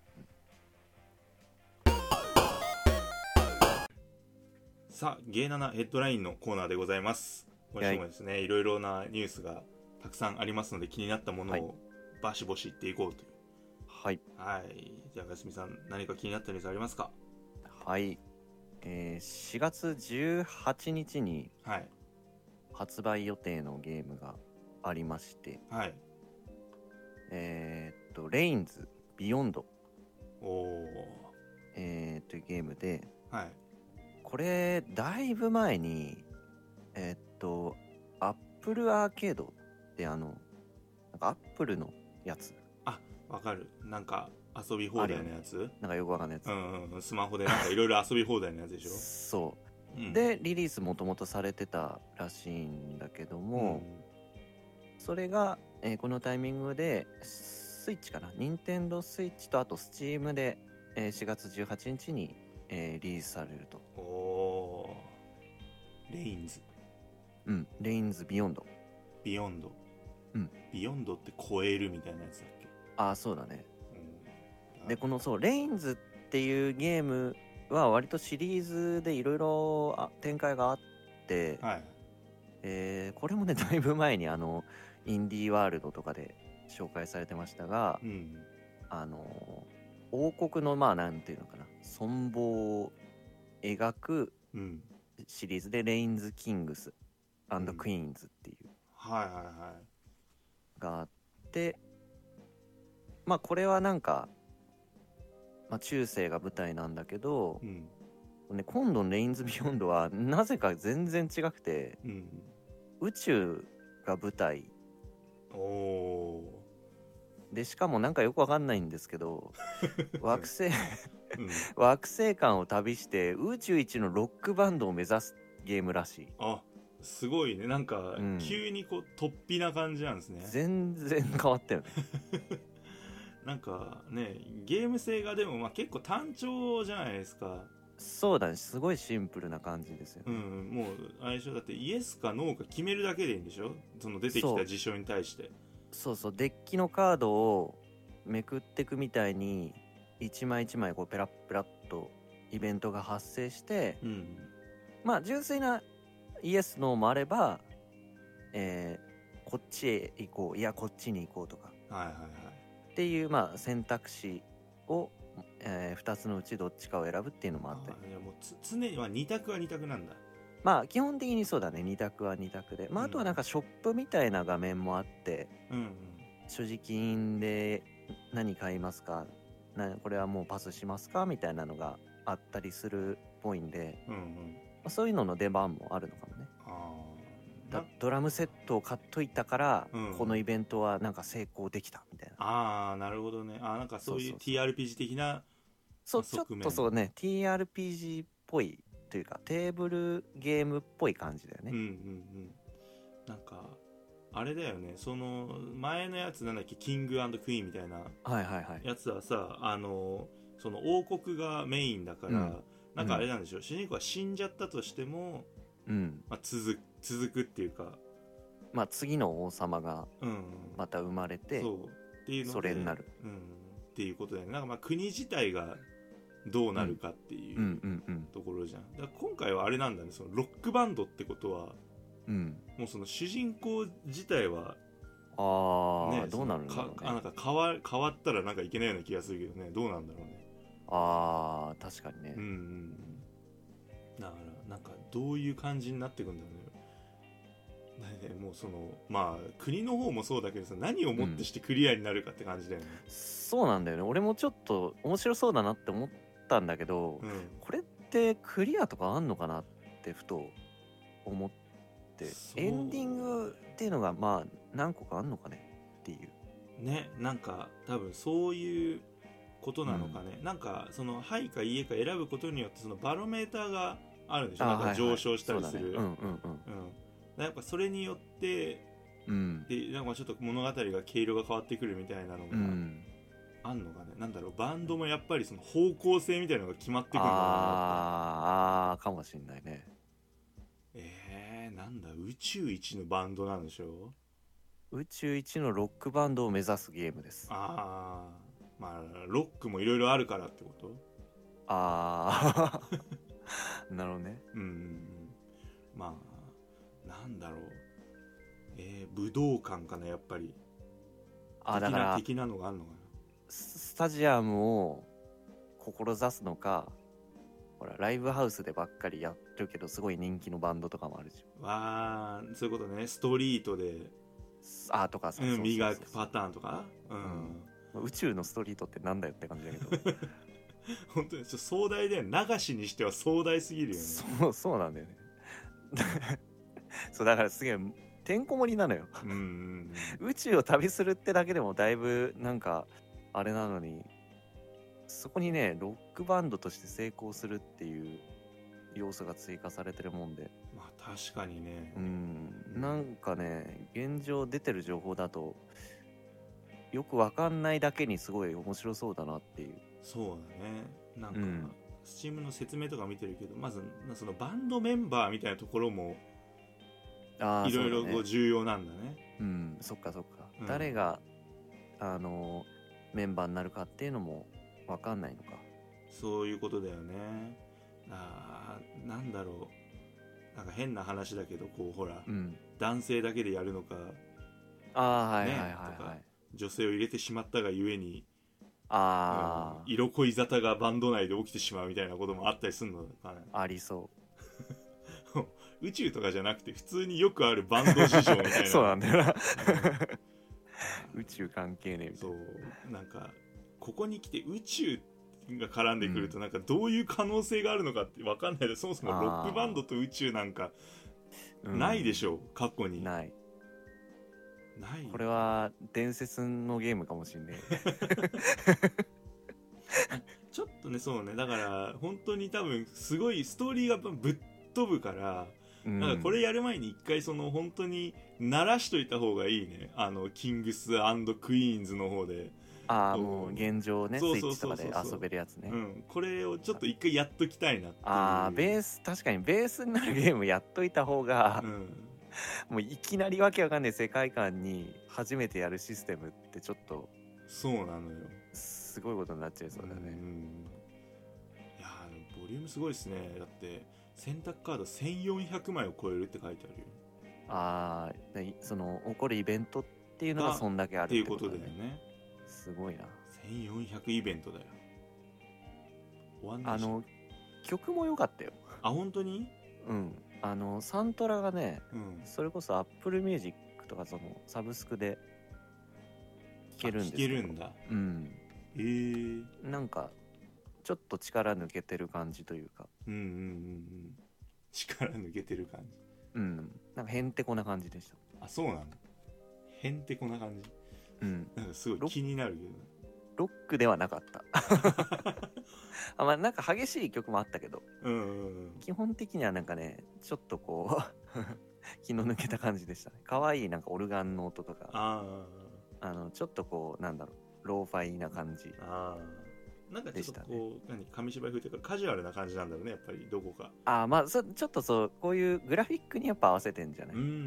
さあゲイナナヘッドラインのコーナーでございます。今週もですね、はい、いろいろなニュースがたくさんありますので気になったものをバシバシ言っていこうという。 はい。 はい。じゃあ、かすみさん、何か気になったニュースありますか？ はい。えー、しがつじゅうはちにちに発売予定のゲームがありまして、 はい。 えー、っと、レインズ・ビヨンド。 おー。 えー、というゲームで、 はい。 これ、だいぶ前に、えー、っと、アップルアーケードってあの、なんかアップルのやつ。 あ、わかる。なんか遊び放題のやつ、ね、 なんかよくわかんないやつ。 うんうん、スマホでなんかいろいろ遊び放題のやつでしょそう、うん、でリリースもともとされてたらしいんだけども、うん、それが、えー、このタイミングでスイッチかな、ニンテンドースイッチとあとスチームで、えー、しがつじゅうはちにちに、えー、リリースされると。 おー、レインズ。 うん、レインズビヨンド。 ビヨンド。 うん。 ビヨンドって超えるみたいなやつだっけ？ ああ、そうだね。うん、で、このそう、レインズっていうゲームは割とシリーズでいろいろ展開があって、 はい。 えー、これもね、だいぶ前にあの、インディーワールドとかで紹介されてましたが、 うん、あの、王国の、まあ、なんていうのかな、存亡を描くシリーズで、レインズ・キングス&クイーンズっていう、 うん、はいはいはい。 があって、 まあこれはなんか、まあ、中世が舞台なんだけど、うんね、今度のレインズビヨンドはなぜか全然違くて、うん、宇宙が舞台。おでしかもなんかよくわかんないんですけど惑星、うん、惑星間を旅して宇宙一のロックバンドを目指すゲームらしい。 あ、すごいね。なんか急にこう突飛な感じなんですね。 全然変わったよねなんかね、ゲーム性がでもまあ結構単調じゃないですか。 そうだね、すごいシンプルな感じですよね。 うん、もうあれでしょ、だってイエスかノーか決めるだけでいいんでしょ、その出てきた事象に対して。 そうそう、デッキのカードをめくってくみたいに一枚一枚こうペラッペラッとイベントが発生して、うん、まあ純粋なイエスノーもあれば、えー、こっちへ行こう、いやこっちに行こうとか、はいはいはい、っていうまあ選択肢を、えー、ふたつのうちどっちかを選ぶっていうのもあったり。 いやもうつ常にはに択はに択なんだ。 まあ基本的にそうだね、に択はに択で、まあ、あとはなんかショップみたいな画面もあって、うんうん、所持金で何買いますか、なこれはもうパスしますかみたいなのがあったりするっぽいんで、うんうん、まあ、そういうのの出番もあるのかもね。あドラムセットを買っといたから、うん、このイベントはなんか成功できたみたいな。 ああ、なるほどね。あ、なんかそういう ティーアールピージー 的なそうそうそう、ちょっとそうね ティーアールピージー っぽいというかテーブルゲームっぽい感じだよね。うんうんうん。 なんかあれだよね、その前のやつなんだっけ、キング&クイーンみたいなやつはさ、はいはいはい、あのその王国がメインだから、うん、なんかあれなんでしょう、うん、主人公は死んじゃったとしても、うんまあ、続, 続くっていうか、 まあ次の王様がまた生まれて、うん、そうっていうのでそれになる、 うん、っていうことだよね。なんかまあ国自体がどうなるかっていうところじゃん。だから今回はあれなんだね、そのロックバンドってことは、うん、もうその主人公自体はあ、ね、どうなるのか、ね、 あなんか変わ変わったらなんかいけないような気がするけどね、どうなんだろうね。 あー確かにね。うんうんうん。 だからなんかどういう感じになっていくんだろうね。もうそのまあ国の方もそうだけどさ、何をもってしてクリアになるかって感じだよね。うん、 そうなんだよね。俺もちょっと面白そうだなって思ったんだけど、うん、これってクリアとかあんのかなってふと思って、エンディングっていうのがまあ何個かあんのかねっていうね。なんか多分そういうことなのかね、うん、なんかそのはいかいいえか選ぶことによってそのバロメーターがあるんでしょ、なんか上昇したりする。やっぱそれによって、うん、でなんかちょっと物語が毛色が変わってくるみたいなのがあんのかね、うん、なんだろう、バンドもやっぱりその方向性みたいなのが決まってくるのかな。 ああかもしんないね。 えー、なんだ、宇宙一のバンドなんでしょ。 宇宙一のロックバンドを目指すゲームです。 ああ、まあロックもいろいろあるからってこと。 ああなるほどね。 うん、まあなんだろう、えー、武道館かなやっぱり。あ、だから的なのがあるのかな。 スタジアムを志すのか、ほらライブハウスでばっかりやってるけどすごい人気のバンドとかもあるじゃん。 あー、そういうことね。ストリートであーとかさ、 うん、磨くパターンとか、うんうん、宇宙のストリートってなんだよって感じだけど本当にちょっと壮大だよね。流しにしては壮大すぎるよね。 そうそうなんだよねそうだからすげえてんこ盛りなのようん、うん、宇宙を旅するってだけでもだいぶなんかあれなのに、そこにねロックバンドとして成功するっていう要素が追加されてるもんで、 まあ確かにね、 うん、なんかね現状出てる情報だとよくわかんないだけにすごい面白そうだなっていう。 そうだね。なんか、うん、スチームの説明とか見てるけど、まずそのバンドメンバーみたいなところもいろいろ重要なんだね。 うん、そっかそっか、うん、誰があのメンバーになるかっていうのもわかんないのか。 そういうことだよね。あー、なんだろう、なんか変な話だけどこうほら、うん、男性だけでやるのか、 あー、はいはいはいはい、 女性を入れてしまったがゆえに、 あー、色恋沙汰がバンド内で起きてしまうみたいなこともあったりするのかね。 ありそう宇宙とかじゃなくて普通によくあるバンド事情みたいなそうなんだよな宇宙関係ねえみたいな。 そうなんかここに来て宇宙が絡んでくるとなんかどういう可能性があるのかって分かんないで、そもそもロックバンドと宇宙なんかないでしょう、うん、過去にないない。 これは伝説のゲームかもしんねえちょっとね、そうね、だから本当に多分すごいストーリーがぶっ飛ぶから、うん、なんかこれやる前に一回その本当に鳴らしといた方がいいね、あのキングス&クイーンズの方で。 ああ、もう現状ね、スイッチとかで遊べるやつね。 うん、これをちょっと一回やっときたいなっていう。 ああ、ベース、確かにベースになるゲームやっといた方が、うん、もういきなりわけわかんない世界観に初めてやるシステムってちょっと、 そうなのよ。 すごいことになっちゃいそうだね。うん、 いやー、ボリュームすごいですね。だって選択カードせんよんひゃくまいを超えるって書いてあるよ。 ああ、その起こるイベントっていうのがそんだけあるってことだよね。っていうことだよね。すごいな。 せんよんひゃくイベントだよ。終わんないし。 あの曲も良かったよ。 あ、本当に？ うん。あのサントラがね、 うん、 それこそ Apple Music とかそのサブスクで聴けるんですよ。 聴けるんだ。 うん。 へえ。 なんかちょっと力抜けてる感じというか。 うんうんうんうん。力抜けてる感じ。 うん。なんかへんてこな感じでした。 あ、そうなんだ。へんてこな感じ。 うん。 なんかすごい気になるけど。 ロックではなかったあ、まあなんか激しい曲もあったけど、 うんうんうん、 基本的にはなんかねちょっとこう気の抜けた感じでしたね。可愛いなんかオルガンの音とか、 ああのちょっとこうなんだろうローファイな感じ。 ああ、なんかちょっとこう、ね、何紙芝居風というかカジュアルな感じなんだろうね、やっぱりどこか。 ああ、まあそちょっとそうこういうグラフィックにやっぱ合わせてんじゃない。 うんうんうん。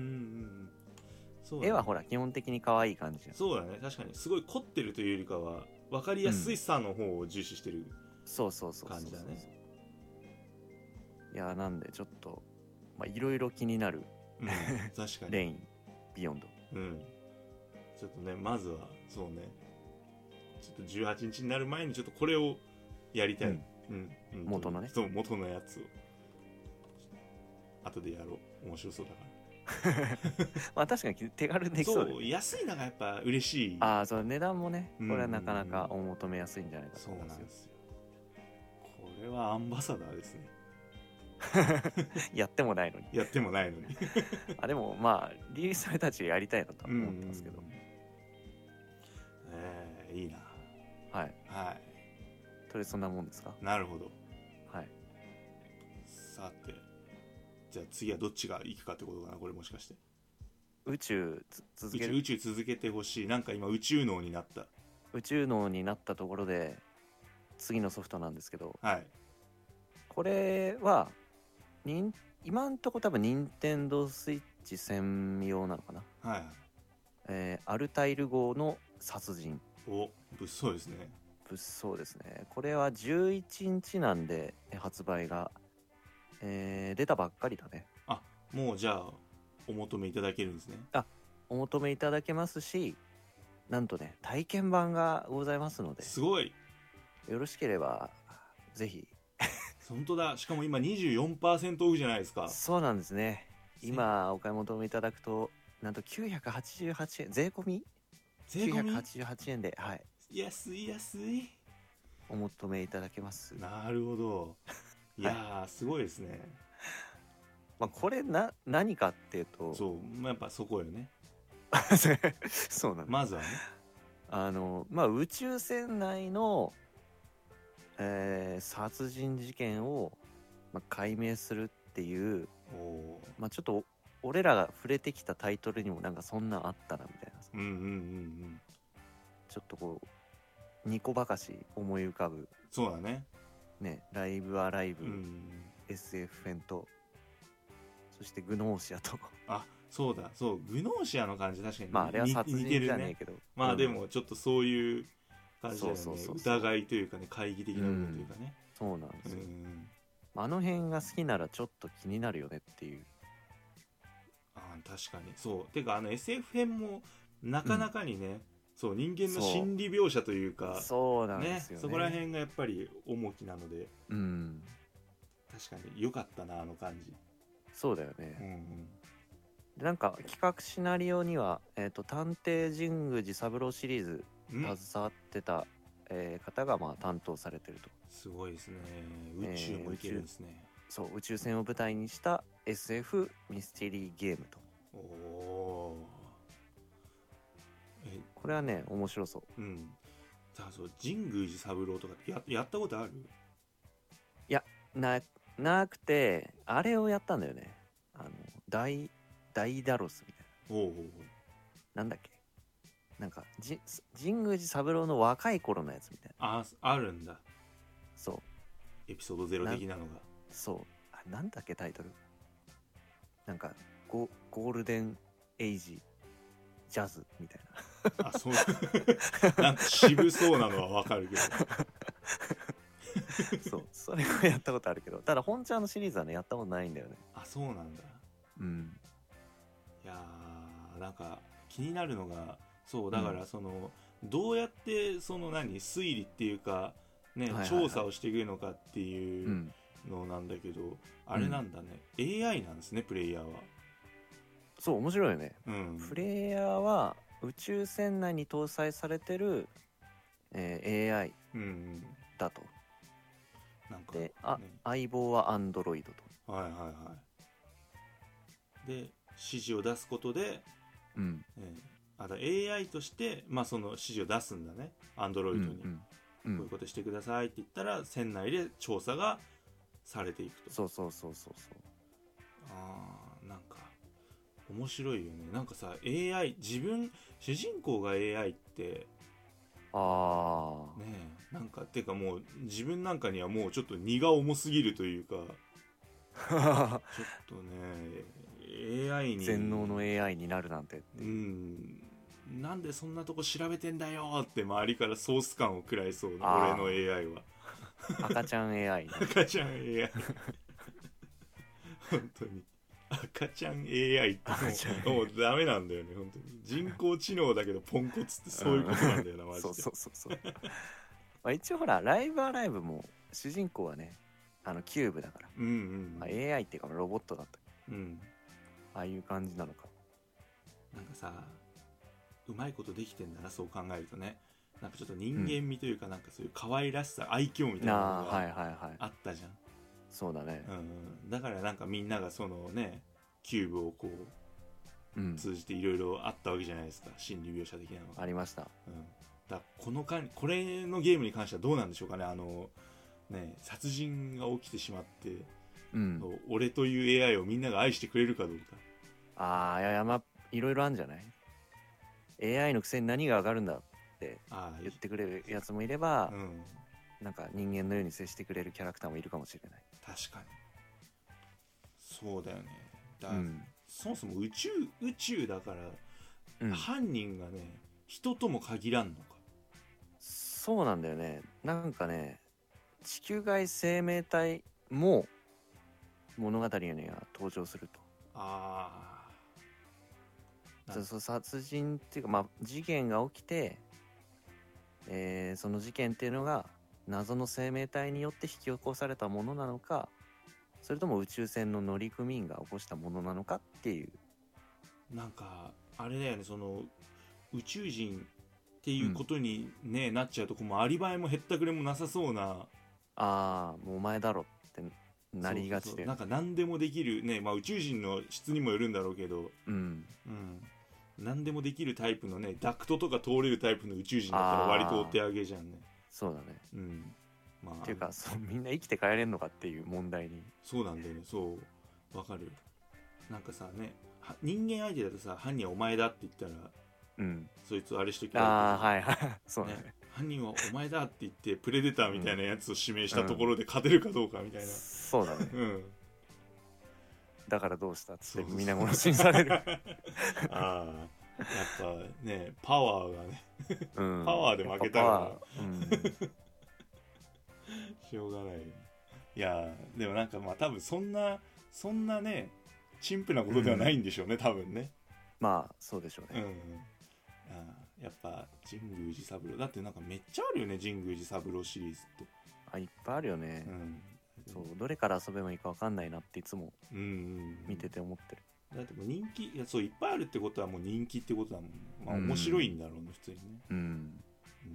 そうだね、 絵はほら基本的に可愛い感じ。 そうだね、確かにすごい凝ってるというよりかは分かりやすいさの方を重視してる、うん、 そうそうそう感じだね。 いやなんでちょっとまあいろいろ気になる、 うん、確かにレインビヨンド、 うん、ちょっとねまずはそうねちょっとじゅうはちにちになる前にちょっとこれをやりたい、うんうん、元のね、 そう元のやつを後でやろう。面白そうだからまあ確かに手軽にできそうだよね。 そう安いのがやっぱ嬉しい。 ああ、そう値段もね、これはなかなかお求めやすいんじゃないかと思いますよ。 そうなんですよ。これはアンバサダーですねやってもないのにやってもないのにあ、でもまあリリースされたちやりたいなと思ってますけど、 えー、いいな。 はいはい。 とりあえずそんなもんですか。 なるほど。 はい。 さてじゃあ次はどっちが行くかってことかな、これもしかして。 宇宙続ける。 宇宙続けてほしい。なんか今宇宙脳になった。 宇宙脳になったところで次のソフトなんですけど、 はい。 これはにん今んとこ多分任天堂スイッチ専用なのかな。 はい。 えー、アルタイル号の殺人。 お、物騒ですね。 物騒ですね。これはじゅういちにちなんで発売が。えー、出たばっかりだね。 あ、もうじゃあお求めいただけるんですね。 あ、お求めいただけますし、なんとね体験版がございますので、 すごい。 よろしければぜひ本当だ。しかも今 にじゅうよんパーセント オフじゃないですか。 そうなんですね。今お買い求めいただくとなんときゅうひゃくはちじゅうはちえん、税込み税込みきゅうひゃくはちじゅうはちえんで、はい、 安い安いお求めいただけます。 なるほど。いやー、はい、すごいですね。 まあこれな何かっていうと、 そう、やっぱそこよねそうなんです。 まずはね、 あのまあ宇宙船内の、えー、殺人事件を、まあ、解明するっていう、 お、 まあちょっと俺らが触れてきたタイトルにもなんかそんなんあったなみたいな、 うんうんうんうん、 ちょっとこうニコばかし思い浮かぶ。 そうだね。 ね、ライブアライブ、うん、エスエフ 編と、そしてグノーシアとあ、そうだ、そう、グノーシアの感じ確かに、 まああれは殺人じゃねえけど、ね、 まあでもちょっとそういう感じだよね。そうそうそうそう、疑いというかね、懐疑的な部分というかね、 うん、そうなんですよ、うん、あの辺が好きならちょっと気になるよねっていう。 あ、確かにそうてか、あの エスエフ 編もなかなかにね、うん、そう人間の心理描写というか、 そうなんですよね、 そこら辺がやっぱり重きなので、 うん、 確かに良かったな、あの感じ。 そうだよね、 うんうん、 でなんか企画シナリオには、えーと、探偵神宮寺三郎シリーズ携わってた、えー方がまあ担当されてると。 すごいですね。宇宙もいけるんですね、えー、そう宇宙船を舞台にした エスエフ ミステリーゲームと。 おおえこれはね面白そう。 うんさあそう神宮寺三郎とかややったことある？ いやななくて、あれをやったんだよね。あの大ダイダロスみたいな。 おうおうおうなんだっけ、なんかじ神宮寺三郎の若い頃のやつみたいな。ああるんだ。 そうエピソードゼロ的なのが。 そうあなんだっけタイトル、なんか ゴ, ゴールデンエイジジャズみたいな。あそうなんか渋そうなのはわかるけどそうそれはやったことあるけど、ただ本ちゃんのシリーズはねやったことないんだよね。 あそうなんだ。 うんいやーなんか気になるのがそうだからその、うん、どうやってその何推理っていうかね、はいはいはい、調査をしていくのかっていうのなんだけど、うん、あれなんだね、うん、エーアイ なんですねプレイヤーは。 そう面白いよね、 うん、 プレイヤーは宇宙船内に搭載されてる、えー、エーアイ だと、うん、なんか、ね、であ相棒はアンドロイドと。 はいはいはい。で指示を出すことで、 うんえー、あだ エーアイ として、まあ、その指示を出すんだねアンドロイドに、うんうん、こういうことしてくださいって言ったら船内で調査がされていくと。 そうそうそうそうそう。 あーなんか面白いよね。なんかさ エーアイ 自分主人公が エーアイ ってああねえなんかてかもう自分なんかにはもうちょっと荷が重すぎるというかちょっとね エーアイ に全能の エーアイ になるなんてってうんなんでそんなとこ調べてんだよって周りからソース感を食らいそうな俺の エーアイ は赤ちゃん エーアイ、ね、 赤ちゃん エーアイ 本当に赤ちゃん エーアイ ってもうもうダメなんだよね本当に。人工知能だけどポンコツってそういうことなんだよなマジで。そうそうそうそうまあ一応ほらライブアライブも主人公はねあのキューブだから、 うんうんうんまあ、エーアイ っていうかロボットだった、 うん、 ああいう感じなのか。 なんかさうまいことできてんだなそう考えるとね。なんかちょっと人間味というか、うん、なんかそういう可愛らしさ愛嬌みたいなのがあったじゃん。 そうだね、 うん、だからなんかみんながそのねキューブをこう、うん、通じていろいろあったわけじゃないですか心理描写的なのがありました、 うん、だこのかこれのゲームに関してはどうなんでしょうかね。あのね殺人が起きてしまって、うん、俺という エーアイ をみんなが愛してくれるかどうか。 ああいやいやまあいろいろあるんじゃない。 エーアイ のくせに何が上がるんだって言ってくれるやつもいれば、うん、なんか人間のように接してくれるキャラクターもいるかもしれない。 確かにそうだよね。だ、うん、そもそも宇宙宇宙だから、うん、犯人がね人とも限らんのか。 そうなんだよね。なんかね地球外生命体も物語には登場すると。 ああそうそう殺人っていうかまあ事件が起きて、えー、その事件っていうのが謎の生命体によって引き起こされたものなのか、それとも宇宙船の乗組員が起こしたものなのかっていう。 なんかあれだよねその宇宙人っていうことに、ねうん、なっちゃうとこもアリバイもへったくれもなさそうな。 ああもうお前だろってなりがちで。そうそうそうなんか何でもできるね、まあ、宇宙人の質にもよるんだろうけど、 うんうん、何でもできるタイプのねダクトとか通れるタイプの宇宙人だったら割とお手上げじゃんね。 そうだね。 うんまあ、 っていうかそうみんな生きて帰れるのかっていう問題に。 そうなんだよね。そうわかる。なんかさね人間相手だとさ犯人はお前だって言ったら、 うん、 そいつあれしときああはいはいそうだね、 ね犯人はお前だって言ってプレデターみたいなやつを指名したところで勝てるかどうかみたいな、うん、 そうだね、 うん、 だからどうしたっつって皆殺しにされるああやっぱねパワーがね、うん、パワーで負けたら、うん、しょうがない。いやでもなんかまあ多分そんなそんなね陳腐なことではないんでしょうね、うん、多分ね。 まあそうでしょうね、 うん、あやっぱ神宮寺三郎だってなんかめっちゃあるよね神宮寺三郎シリーズって。 あいっぱいあるよね、 うん、 そうどれから遊べばいいか分かんないなっていつも見てて思ってる、 だってもう人気いやそういっぱいあるってことはもう人気ってことだもん、まあ、面白いんだろうね、うん、普通にね、 うん、うん、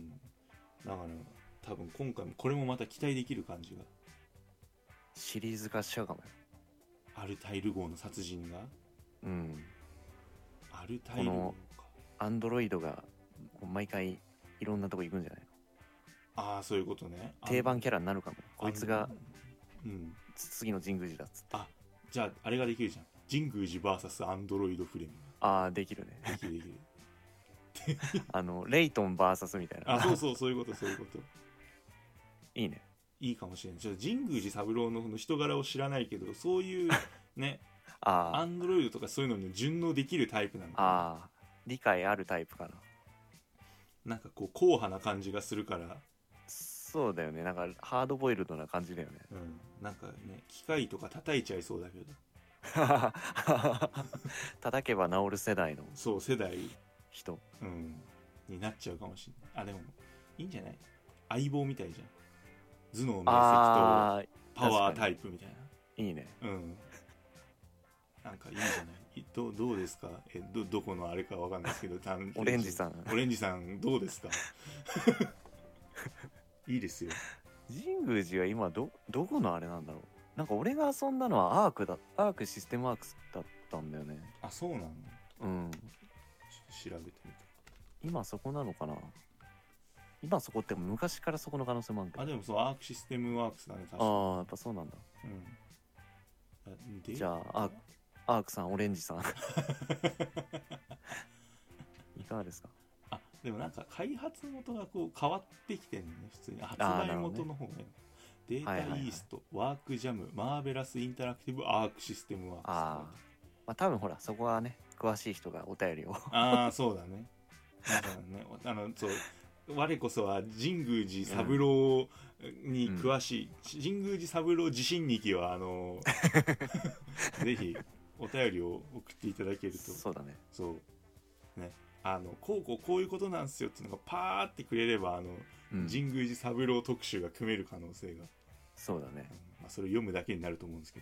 だから多分今回もこれもまた期待できる感じがシリーズ化しちゃうかもよ。 アルタイル号の殺人が、 うん、 アルタイル号か、 アンドロイドが毎回いろんなとこ行くんじゃないの。 ああそういうことね。 定番キャラになるかも。こいつが、 うん、 次の神宮寺だっつって。 あ、じゃああれができるじゃん、神宮寺 ブイエス アンドロイドフレーム。 ああできるね。 できるできるあのレイトン ブイエス みたいな。 あ、そうそうそういうことそういうこといいね。 いいかもしれない。ちょっと神宮寺三郎の人柄を知らないけど、そういうねあアンドロイドとかそういうのに順応できるタイプなのかな。 ああ理解あるタイプかな。 なんかこう硬派な感じがするから。 そうだよね。なんかハードボイルドな感じだよね。 うん、なんかね機械とか叩いちゃいそうだけど叩けば治る世代のそう世代人、 うん、になっちゃうかもしれない。あでもいいんじゃない、相棒みたいじゃん、頭脳明晰とパワータイプみたいな。 いいね。 うんなんかいいんじゃないど, どうですかえ ど, どこのあれかわかんないですけどオレンジさんオレンジさんどうですかいいですよ。 神宮寺は今どどこのあれなんだろう。なんか俺が遊んだのはアークだアークシステムワークスだったんだよね。 あそうなの。 うん調べてみた。 今そこなのかな。今そこって昔からそこの可能性もあるけど。 あでもそうアークシステムワークスだね確かに。 ああやっぱそうなんだ。 うんでじゃあアークアークさんオレンジさんいかがですか。 あでもなんか開発元がこう変わってきてるね普通に発売元の方が、ね、データイースト、はいはいはい、ワークジャムマーベラスインタラクティブアークシステムワークス。 あ、まあ多分ほらそこはね詳しい人がお便りをああそうだね。なんかねあのそう我こそは神宮寺三郎に詳しい、うん、神宮寺三郎自身日記はあのぜひお便りを送っていただけると。 そうだね。 そうねあのこうこうこういうことなんですよっていうのがパーってくれればあの、うん、神宮寺三郎特集が組める可能性が。 そうだね、 うんまあ、それを読むだけになると思うんですけど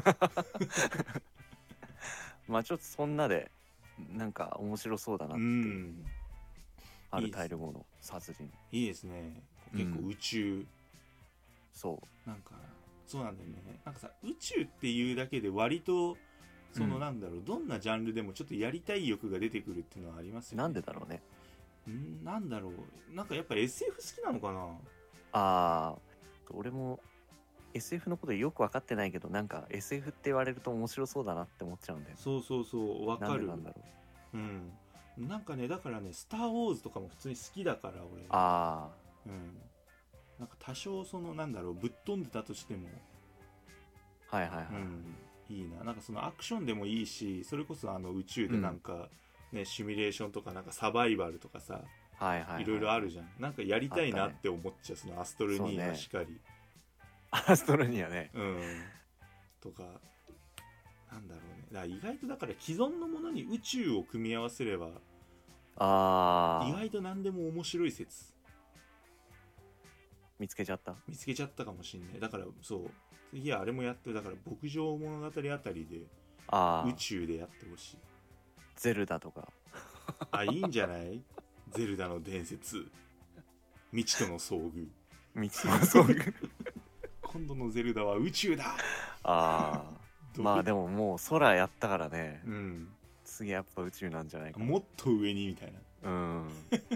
まあちょっとそんなでなんか面白そうだなっていう、うん、あるタイル号の殺人いいですね。結構宇宙、うん、 そうなんかそうなんだよね。なんかさ宇宙っていうだけで割とそのなんだろう、うん、どんなジャンルでもちょっとやりたい欲が出てくるっていうのはありますよね。 なんでだろうね。 んなんだろうなんかやっぱ エスエフ 好きなのかな。 あー俺も エスエフ のことよく分かってないけどなんか エスエフ って言われると面白そうだなって思っちゃうんだよ。 そうそうそう分かる。 なんでなんだろううんなんかねだからねスター・ウォーズとかも普通に好きだから俺。 ああうんなんか多少そのなんだろうぶっ飛んでたとしてもはいはいはい、 うん、いいな。なんかそのアクションでもいいしそれこそあの宇宙でなんか、ね、うん、シミュレーションとかなんかサバイバルとかさ、 はいはいはい、 いろいろあるじゃん。なんかやりたいなって思っちゃう、ね、そのアストルニーナしかり、ね、 アストルニアねうんとかなんだろうね。だから意外とだから既存のものに宇宙を組み合わせればあ意外と何でも面白い説見つけちゃった見つけちゃったかもしんない。だからそう次はあれもやってだから牧場物語あたりで宇宙でやってほしい。 ゼルダとかあいいんじゃないゼルダの伝説未知との遭遇未知との遭遇今度のゼルダは宇宙だ。 ああまあでももう空やったからね、 うん、 次やっぱ宇宙なんじゃないかな。 もっと上にみたいな。 うん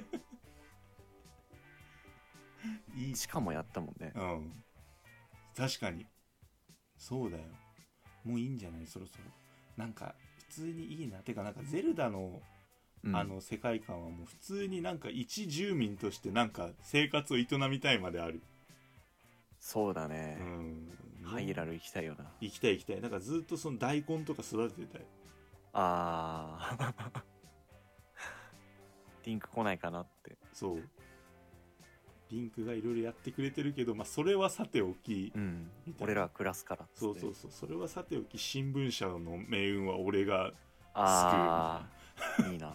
いいしかもやったもんね。 うん確かにそうだよ。もういいんじゃないそろそろ。なんか普通にいいな。てかなんかゼルダのあの世界観はもう普通になんか一住民としてなんか生活を営みたいまである。 そうだね、 うん、 ハイラル行きたいよな。 行きたい行きたい。なんかずっとその大根とか育ててたい。 ああリンク来ないかなって。 そうリンクがいろいろやってくれてるけど、まあ、それはさておき、 うん、俺ら暮らすからっつって。 そうそうそうそれはさておき新聞社の命運は俺が救う。 ああいいな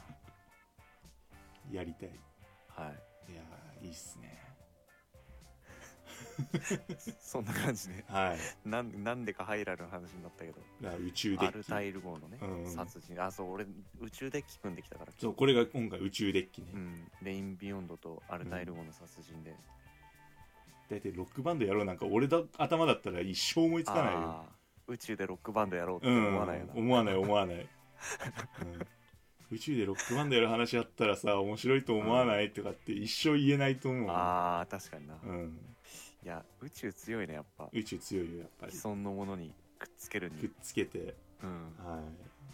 やりたい。 はいいやいいっすねそんな感じで、 はい、 なん、なんでかハイラルの話になったけど、 宇宙デッキ、 アルタイル号のね、うん、殺人、あ、そう、俺宇宙デッキ組んできたから、 そう、これが今回宇宙デッキね、 うん、レインビヨンドとアルタイル号の殺人で、 だいたいロックバンドやろうなんか俺だ頭だったら一生思いつかないよ。 宇宙でロックバンドやろうって思わないよな、 うん、思わない思わない、うん、宇宙でロックバンドやる話あったらさ面白いと思わない、うん、とかって一生言えないと思う。 あー確かにな、 うん、 いや宇宙強いねやっぱ。 宇宙強いよやっぱり。 既存のものにくっつけるにくっつけて、うん、はい、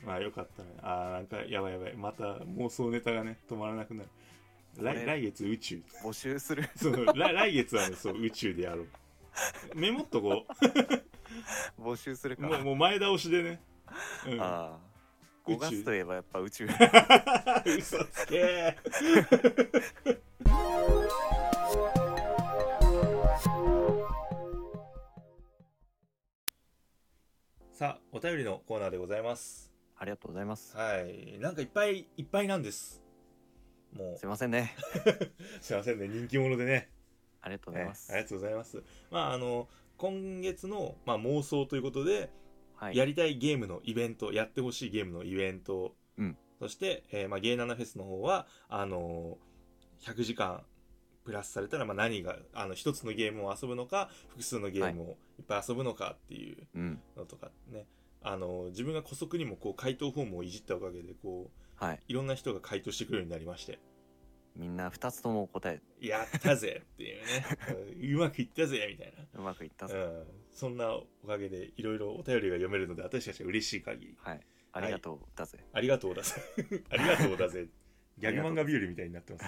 まあよかったね。あーなんかやばいやばい、また妄想ネタがね止まらなくなる。来, 来月宇宙募集するそう来, 来月は、ね、そう宇宙でやろう。メモっとこう募集するか。 も う, もう前倒しでね、 うん、あごがつといえばやっぱ宇宙嘘つけさあお便りのコーナーでございます。 ありがとうございます。 はい、なんかいっぱいいっぱいなんです。もうすいませんねすいませんね、人気者でね。 ありがとうございます、 ね、ありがとうございます。まああの今月の、まあ、妄想ということで、 はい、 やりたいゲームのイベント、やってほしいゲームのイベント、 うん、 そして、えーまあ、ゲイナナフェスの方はあのひゃくじかんプラスされたら、まあ、何があの一つのゲームを遊ぶのか複数のゲームをいっぱい遊ぶのかっていうのとかね、うん、あの自分が姑息にもこう回答フォームをいじったおかげでこう、はい、いろんな人が回答してくるようになりまして、 みんなふたつとも答えやったぜっていうねうまくいったぜみたいな、 うまくいったぜ、 うん、そんなおかげでいろいろお便りが読めるので私たちは嬉しい限り、 はい、ありがとうだぜ、 はい、ありがとうだぜありがとうだぜギャグ漫画日和みたいになってます、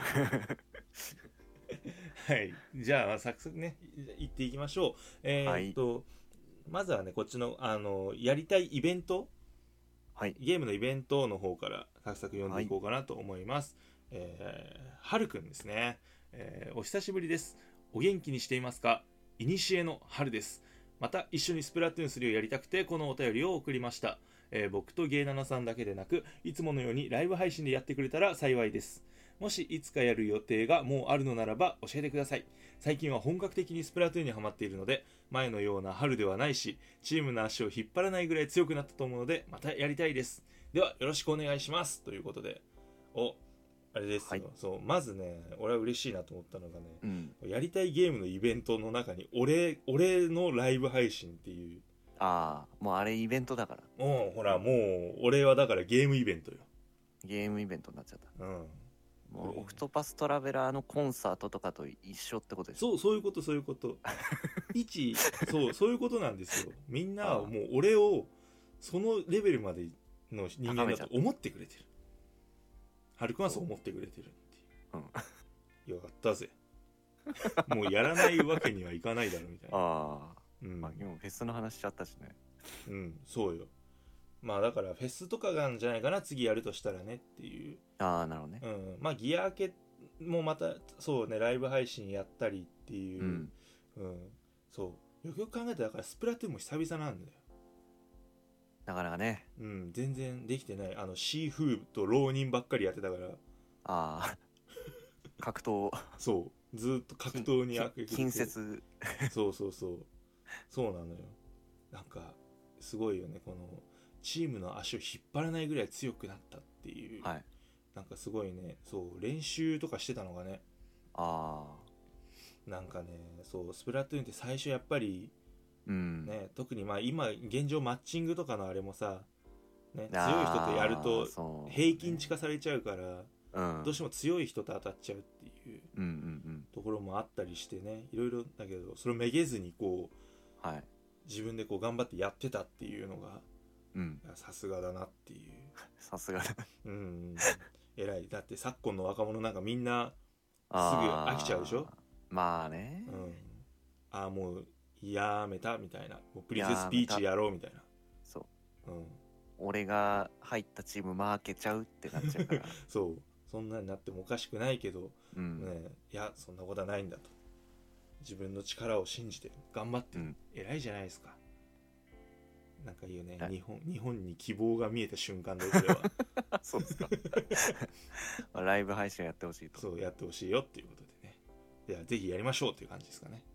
はい、じゃあ早速ね行っていきましょう。えー、っと、はい、まずはねこっちのあのやりたいイベント、はい、ゲームのイベントの方から早速読んでいこうかなと思います。はい、えー、はるくんですね、えー、お久しぶりです。お元気にしていますか。いにしえの春です。また一緒にスプラトゥーンスリーをやりたくてこのお便りを送りました。えー、僕とゲイナナさんだけでなくいつものようにライブ配信でやってくれたら幸いです。もしいつかやる予定がもうあるのならば教えてください。最近は本格的にスプラトゥーンにハマっているので前のような春ではないしチームの足を引っ張らないぐらい強くなったと思うのでまたやりたいです。ではよろしくお願いしますということで、おあれですよ、はい、そうまずね俺は嬉しいなと思ったのがね、うん、やりたいゲームのイベントの中に俺俺のライブ配信っていう、 ああもうあれイベントだから、 もうほらもう俺はだからゲームイベントよ。 ゲームイベントになっちゃった、うん、もううオクトパストラベラーのコンサートとかと一緒ってことです。 そうそういうことそういうこと一そうそういうことなんですよ。みんなはもう俺をそのレベルまでの人間だと思ってくれてる。はるくんはそう思ってくれてるっていう、うん、よかったぜもうやらないわけにはいかないだろみたいな。 あ、うん、まあ今フェスの話しちゃったしね。 うん、そうよ。まあだからフェスとかがあるんじゃないかな次やるとしたらねっていう。 ああなるほどね。 うん、まあギア明けもまたそうねライブ配信やったりっていう、うん、うん、そうよくよく考えたらだからスプラトゥーンも久々なんだよ。 なかなかね、 うん、全然できてない。あのシーフーと浪人ばっかりやってたから。 ああ格闘そうずっと格闘にあけ近接そうそうそうそうなのよ。なんかすごいよねこのチームの足を引っ張らないぐらい強くなったっていう、はい、なんかすごいねそう練習とかしてたのがね、ああなんかねそうスプラトゥーンって最初やっぱりうんね、特にまあ今現状マッチングとかのあれもさ、ね、強い人とやると平均値化されちゃうから、うん、どうしても強い人と当たっちゃうっていうところもあったりしてねいろいろだけどそれをめげずにこう、はい、自分でこう頑張ってやってたっていうのがさすがだなっていうさすがだうん偉い。だって昨今の若者なんかみんなすぐ飽きちゃうでしょ。 まあね、 うん、ああもうやめたみたいなもうプリンセスピーチやろうみたいな。 そう、うん、俺が入ったチーム負けちゃうってなっちゃうからそうそんなになってもおかしくないけど、うんね、いやそんなことはないんだと自分の力を信じて頑張って、うん、偉いじゃないですか。なんかいいよね、日本日本に希望が見えた瞬間でこれはそうですかライブ配信やってほしいと。 そうやってほしいよっていうことでね。ではぜひやりましょうっていう感じですかね。 うん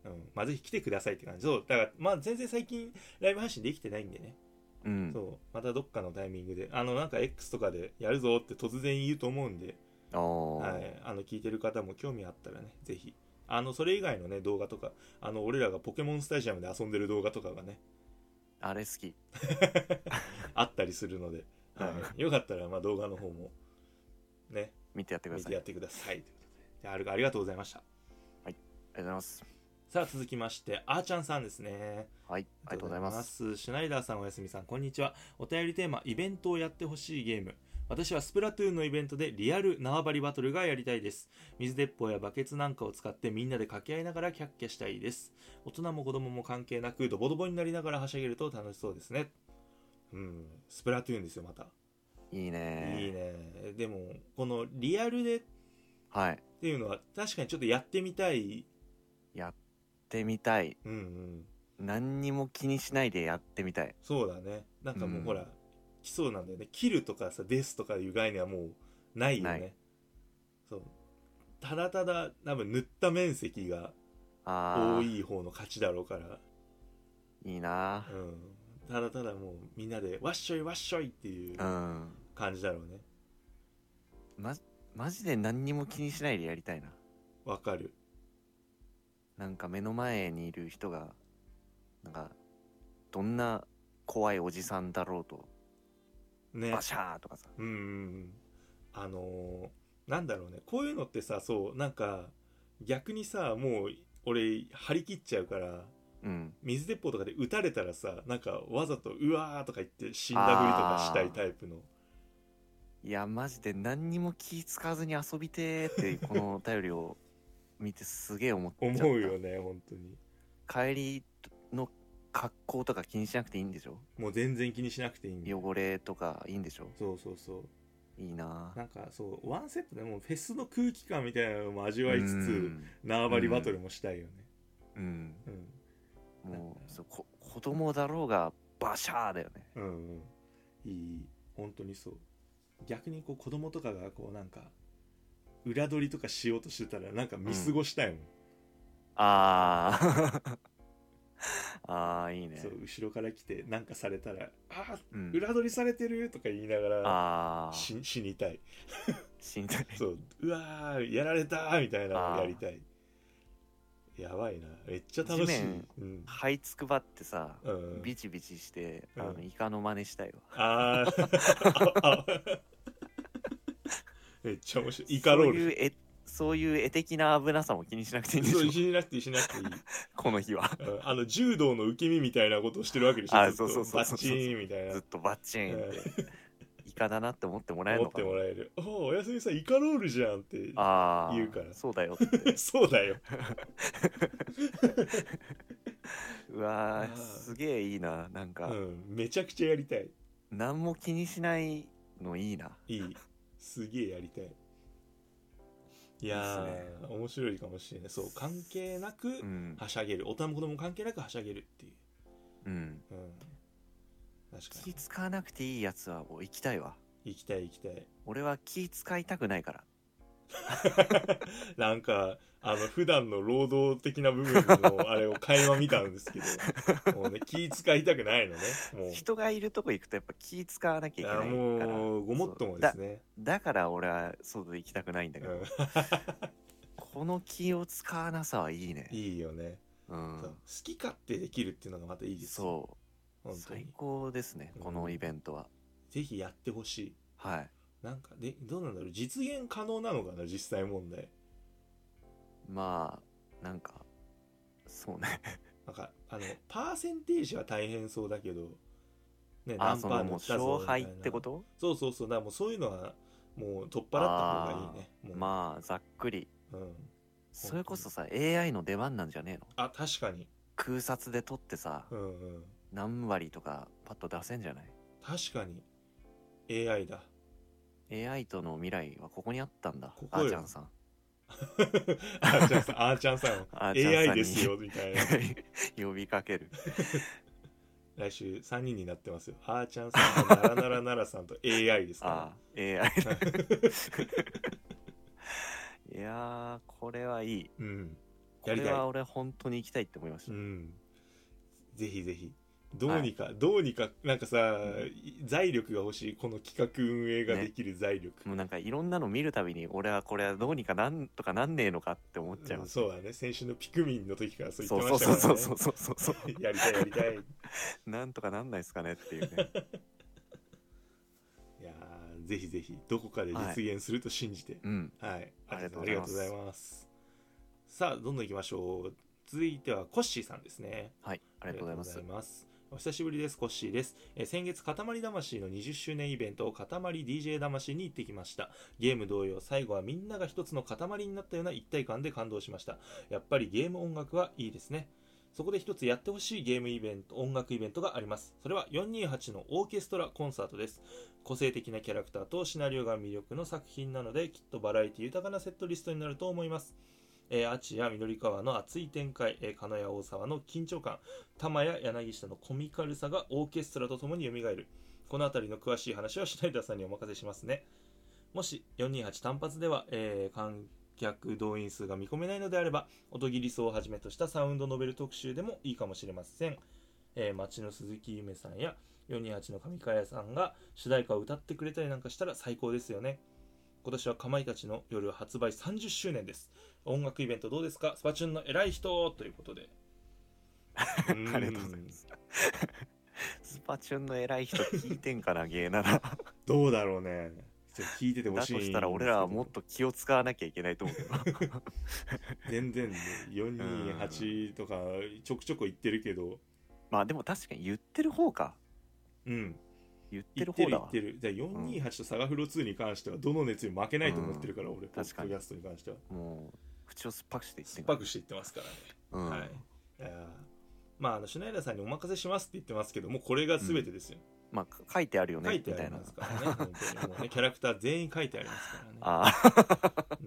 うん、まあぜひ来てくださいって感じ。そうだからまあ全然最近ライブ配信できてないんでね、 うん、 そうまたどっかのタイミングであのなんか X とかでやるぞって突然言うと思うんで、はい、あの聞いてる方も興味あったらねぜひあのそれ以外のね動画とかあの俺らがポケモンスタジアムで遊んでる動画とかがねあれ好きあったりするので、はい、よかったらまあ動画の方もね見てやってください。 見てやってくださいということで、あるありがとうございました。 はい、ありがとうございます。 さあ続きましてあーちゃんさんですね。 はい、ありがとうございます。 シュナイダーさんおやすみさんこんにちは。お便りテーマイベントをやってほしいゲーム。私はスプラトゥーンのイベントでリアル縄張りバトルがやりたいです。水鉄砲やバケツなんかを使ってみんなで掛け合いながらキャッキャしたいです。大人も子供も関係なくドボドボになりながらはしゃげると楽しそうですね。うん、スプラトゥーンですよまた。 いいねいいね。でもこのリアルでっていうのは確かにちょっとやってみたい。 やってみたい。 うんうん。 何にも気にしないでやってみたい。 そうだね。なんかもうほら、うん、来そうなんだよね。キルとかさデスとかいう概念はもうないよね。そう。ただただ多分塗った面積が多い方の勝ちだろうから。 いいな。 うん。ただただもうみんなでわっしょいわっしょいっていう感じだろうね。 まマジで何にも気にしないでやりたいな。 わかる。 なんか目の前にいる人がなんかどんな怖いおじさんだろうと、ね、バシャーとかさ、 うんうん、あのー、なんだろうね、こういうのってさ、そうなんか逆にさもう俺張り切っちゃうから、うん、水鉄砲とかで撃たれたらさなんかわざとうわーとか言って死んだふりとかしたいタイプの。 いやマジで何にも気使わずに遊びてーってこのお便りを見てすげえ思っちゃった。 思うよね本当に。 帰りの格好とか気にしなくていいんでしょ。 もう全然気にしなくていいんだ。 汚れとかいいんでしょ。 そうそうそう。 いいな。 なんかそうワンセットでもうフェスの空気感みたいなのも味わいつつ縄張りバトルもしたいよね。 うん、うん、もうそうこ子供だろうがバシャーだよね。 うんうん、いい本当にそう。逆にこう子供とかがこうなんか裏取りとかしようとしてたらなんか見過ごしたいもん、うん、 あああーいいね。 そう後ろから来てなんかされたらあ、うん、裏取りされてるとか言いながらあ死にたい死にたい。 そううわーやられたみたいなのやりたい。やばいなめっちゃ楽しい。 地面、うん、這いつくばってさ、うん、ビチビチして、うん、あのイカの真似したいわ。 ああめっちゃ面白い。イカロール。 そういう絵、そういう絵的な危なさも気にしなくていいんでしょ。 そうしなくていいしなくていいこの日は、 うん、あの柔道の受け身みたいなことをしてるわけでしょ。 あ、そうそうそうそう、 バッチーンみたいな。 ずっとバッチーンってイカだなって思ってもらえるのかな。 思ってもらえる。おお、おやすみさんイカロールじゃんって言うから。 そうだよってそうだようわーすげえいいな。なんか、 うん、めちゃくちゃやりたい。 何も気にしないのいいな。 いいすげえやりたい。いやー、ね、面白いかもしれない。そう関係なくはしゃげる、うん、大人も子供も関係なくはしゃげるっていう。うん、うん、 確かに気使わなくていいやつはもう行きたいわ。 行きたい行きたい。 俺は気使いたくないからなんかあの普段の労働的な部分のあれを垣間見たんですけどもうね気使いたくないのね。もう人がいるとこ行くとやっぱ気使わなきゃいけないから。 もうごもっともですね。 だ, だから俺は外で行きたくないんだけど、うん、この気を使わなさはいいね。 いいよね、うん、好き勝手できるっていうのがまたいいですよ。 そう最高ですね、うん、このイベントはぜひやってほしい。 はい。 なんかでどうなんだろう、実現可能なのかな実際問題。 まあなんかそうねなんかあのパーセンテージは大変そうだけどね、何パーも勝敗ってこと？ そうそうそう、だからもうそういうのはもう取っ払った方がいいね。もうまあざっくり、うん、それこそさ エーアイ の出番なんじゃねえの？ あ確かに空撮で撮ってさ、うんうん、何割とかパッと出せんじゃない？ 確かに エーアイ だ。 エーアイ との未来はここにあったんだ。ここあーちゃんさんあーちゃんさんあーちゃんさんエーアイ ですよみたいな呼びかける来週さんにんになってますよ。あーちゃんさんとならならならさんと エーアイ ですから。 あ エーアイ いやーこれはいい、 うん、 これは俺本当に行きたいって思いました。 うん、ぜひぜひどうにか、はい、どうにかなんかさ、うん、財力が欲しい、この企画運営ができる財力、ね、 もうなんかいろんなの見るたびに俺はこれはどうにかなんとかなんねえのかって思っちゃいます、 うん、そうだね、先週のピクミンの時からそう言ってましたからね。 そうそうそうそうそうやりたいやりたいなんとかなんないですかねっていうねいやぜひぜひどこかで実現すると信じて、はい、うん、はい、ありがとうございます。さあどんどんいきましょう。続いてはコッシーさんですね。 はい、ありがとうございます。 お久しぶりです。コッシーです。えー、先月塊魂のにじゅっしゅうねんイベントを塊 ディージェー 魂に行ってきました。ゲーム同様、最後はみんなが一つの塊になったような一体感で感動しました。やっぱりゲーム音楽はいいですね。そこで一つやってほしいゲームイベント、音楽イベントがあります。それはよんにーはちのオーケストラコンサートです。個性的なキャラクターとシナリオが魅力の作品なので、きっとバラエティ豊かなセットリストになると思います。えー、アチや緑川の熱い展開、えー、鹿屋大沢の緊張感、玉や柳下のコミカルさがオーケストラとともに蘇る。このあたりの詳しい話はシュナイダーさんにお任せしますね。もしよんにーはち単発では、えー、観客動員数が見込めないのであれば、音切り層をはじめとしたサウンドノベル特集でもいいかもしれません。えー、町の鈴木夢さんやよんにーはちの上川屋さんが主題歌を歌ってくれたりなんかしたら最高ですよね。今年はかまいたちの夜発売さんじゅっしゅうねんです。音楽イベントどうですか？スパチュンの偉い人ということでありがとうございますスパチュンの偉い人聞いてんかな芸ならどうだろうね。聞いててほしい。 だとしたら俺らはもっと気を使わなきゃいけないと思うけど全然ねよんにーはちとかちょくちょく言ってるけど、 まあでも確かに言ってる方か。 うん言ってる方だわ。 言ってる言ってる。じゃあよんにーはちとサガフロツーに関してはどの熱に負けないと思ってるから、うん、俺ポッドキャストに関してはもう口を酸っぱくして言って酸っぱくして言ってますからね、うん、はい。いやまああのシュナイダーさんにお任せしますって言ってますけども、これが全てですよ、 うん、まあ書いてあるよね書いてありますからね本当にもうねキャラクター全員書いてありますからねああ、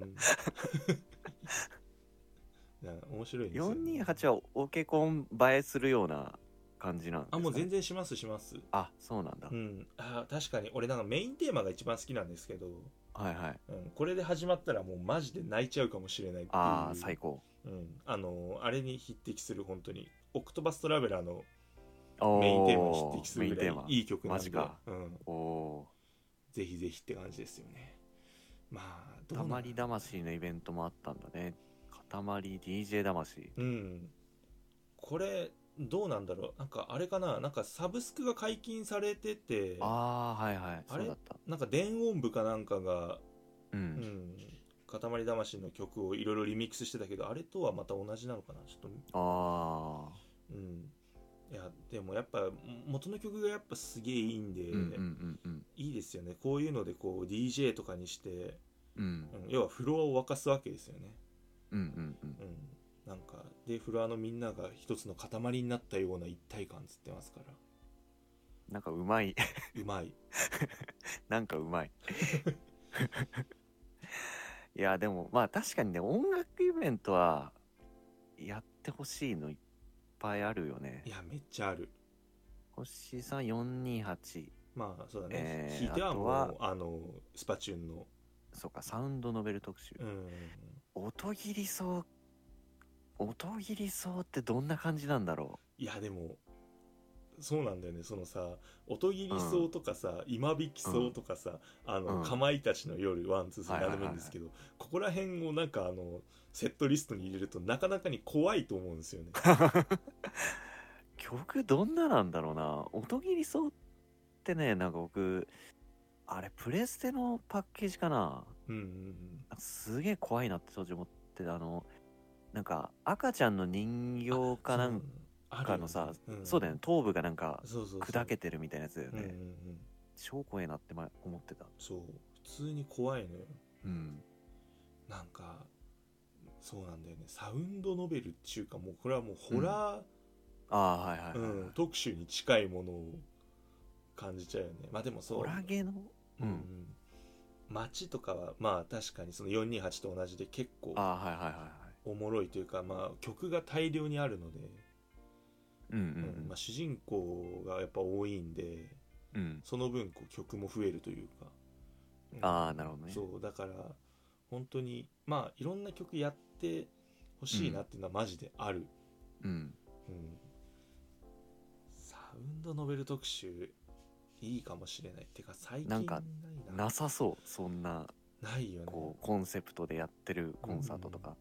うん、面白いですよ、ね、 よんにーはちはオケコン映えするような感じなんですか、ね、 あもう全然しますします。 あそうなんだ、 うん、あ確かに俺なんかメインテーマが一番好きなんですけど、 はいはい、 うん、これで始まったらもうマジで泣いちゃうかもしれないっていう。 ああ最高、 うん、あのあれに匹敵する本当にオクトバストラベラーのメインテーマに匹敵するぐらいいい曲なんで、マジか、うん、おぜひぜひって感じですよね。まあどうなたまり魂のイベントもあったんだね。塊 ディージェー 魂、 うん、これどうなんだろう、なんかあれかな、なんかサブスクが解禁されてて、 ああはいはい、 あれそうだった、なんか電音部かなんかがうん、 うん塊魂の曲をいろいろリミックスしてたけど、あれとはまた同じなのかな、ちょっとああうんいやでもやっぱ元の曲がやっぱすげえいいんで、うんうんうんうん、いいですよねこういうのでこう ディージェー とかにして、 うんうん、 要はフロアを沸かすわけですよね。 うんうんうん、うん、 なんかでフロアのみんなが一つの塊になったような一体感つってますから、 なんかうまいうまいなんかうまいいやでもまあ確かにね音楽イベントはやってほしいのいっぱいあるよね。 いやめっちゃある。 星さんよんにーはち、 まあそうだね、えー、ひいてはもう あ, あのスパチューンのそうかサウンドノベル特集、うん、音切り層音切り層ってどんな感じなんだろう。いやでもそうなんだよね、そのさ音切り層とかさ、うん、今引き層とかさ、うん、あの、うん、かまいたちの夜ワンツースリー何でもいいんですけど、ここら辺をなんかあのセットリストに入れるとなかなかに怖いと思うんですよね曲どんななんだろうな。音切り層ってね、なんか僕あれプレステのパッケージかな、うんうんうん、すげえ怖いなって当時思って、あのなんか赤ちゃんの人形かなんかのさ、そう、ねうん、そうだよね、頭部がなんか砕けてるみたいなやつだよね。うんうんうん、超怖いなって思ってた。 そう普通に怖いのよ。 うん、 なんかそうなんだよね、サウンドノベルっていうかもうこれはもうホラー、うん、 あはいはい、はい、うん、 特集に近いものを感じちゃうよね。まあでもそうホラゲの、 うんうん、街とかはまあ確かにそのよんにーはちと同じで結構おもろいというか、まあ曲が大量にあるので、 うんうんうんうんまあ、主人公がやっぱ多いんで、うん、その分こう曲も増えるというか、 うん、ああなるほどね。 そうだから本当にまあいろんな曲やって欲欲しいなっていうのはマジである。 うん、うん、 サウンドノベル特集いいかもしれない。てか最近なんかないな。 なさそう、そんなないよね。 こうコンセプトでやってるコンサートとか、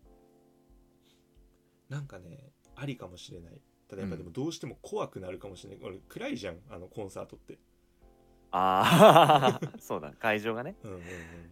うん、なんかねありかもしれない。ただやっぱでもどうしても怖くなるかもしれない、うん、俺暗いじゃんあのコンサートって。 ああそうだ会場がね、 うんうんうん、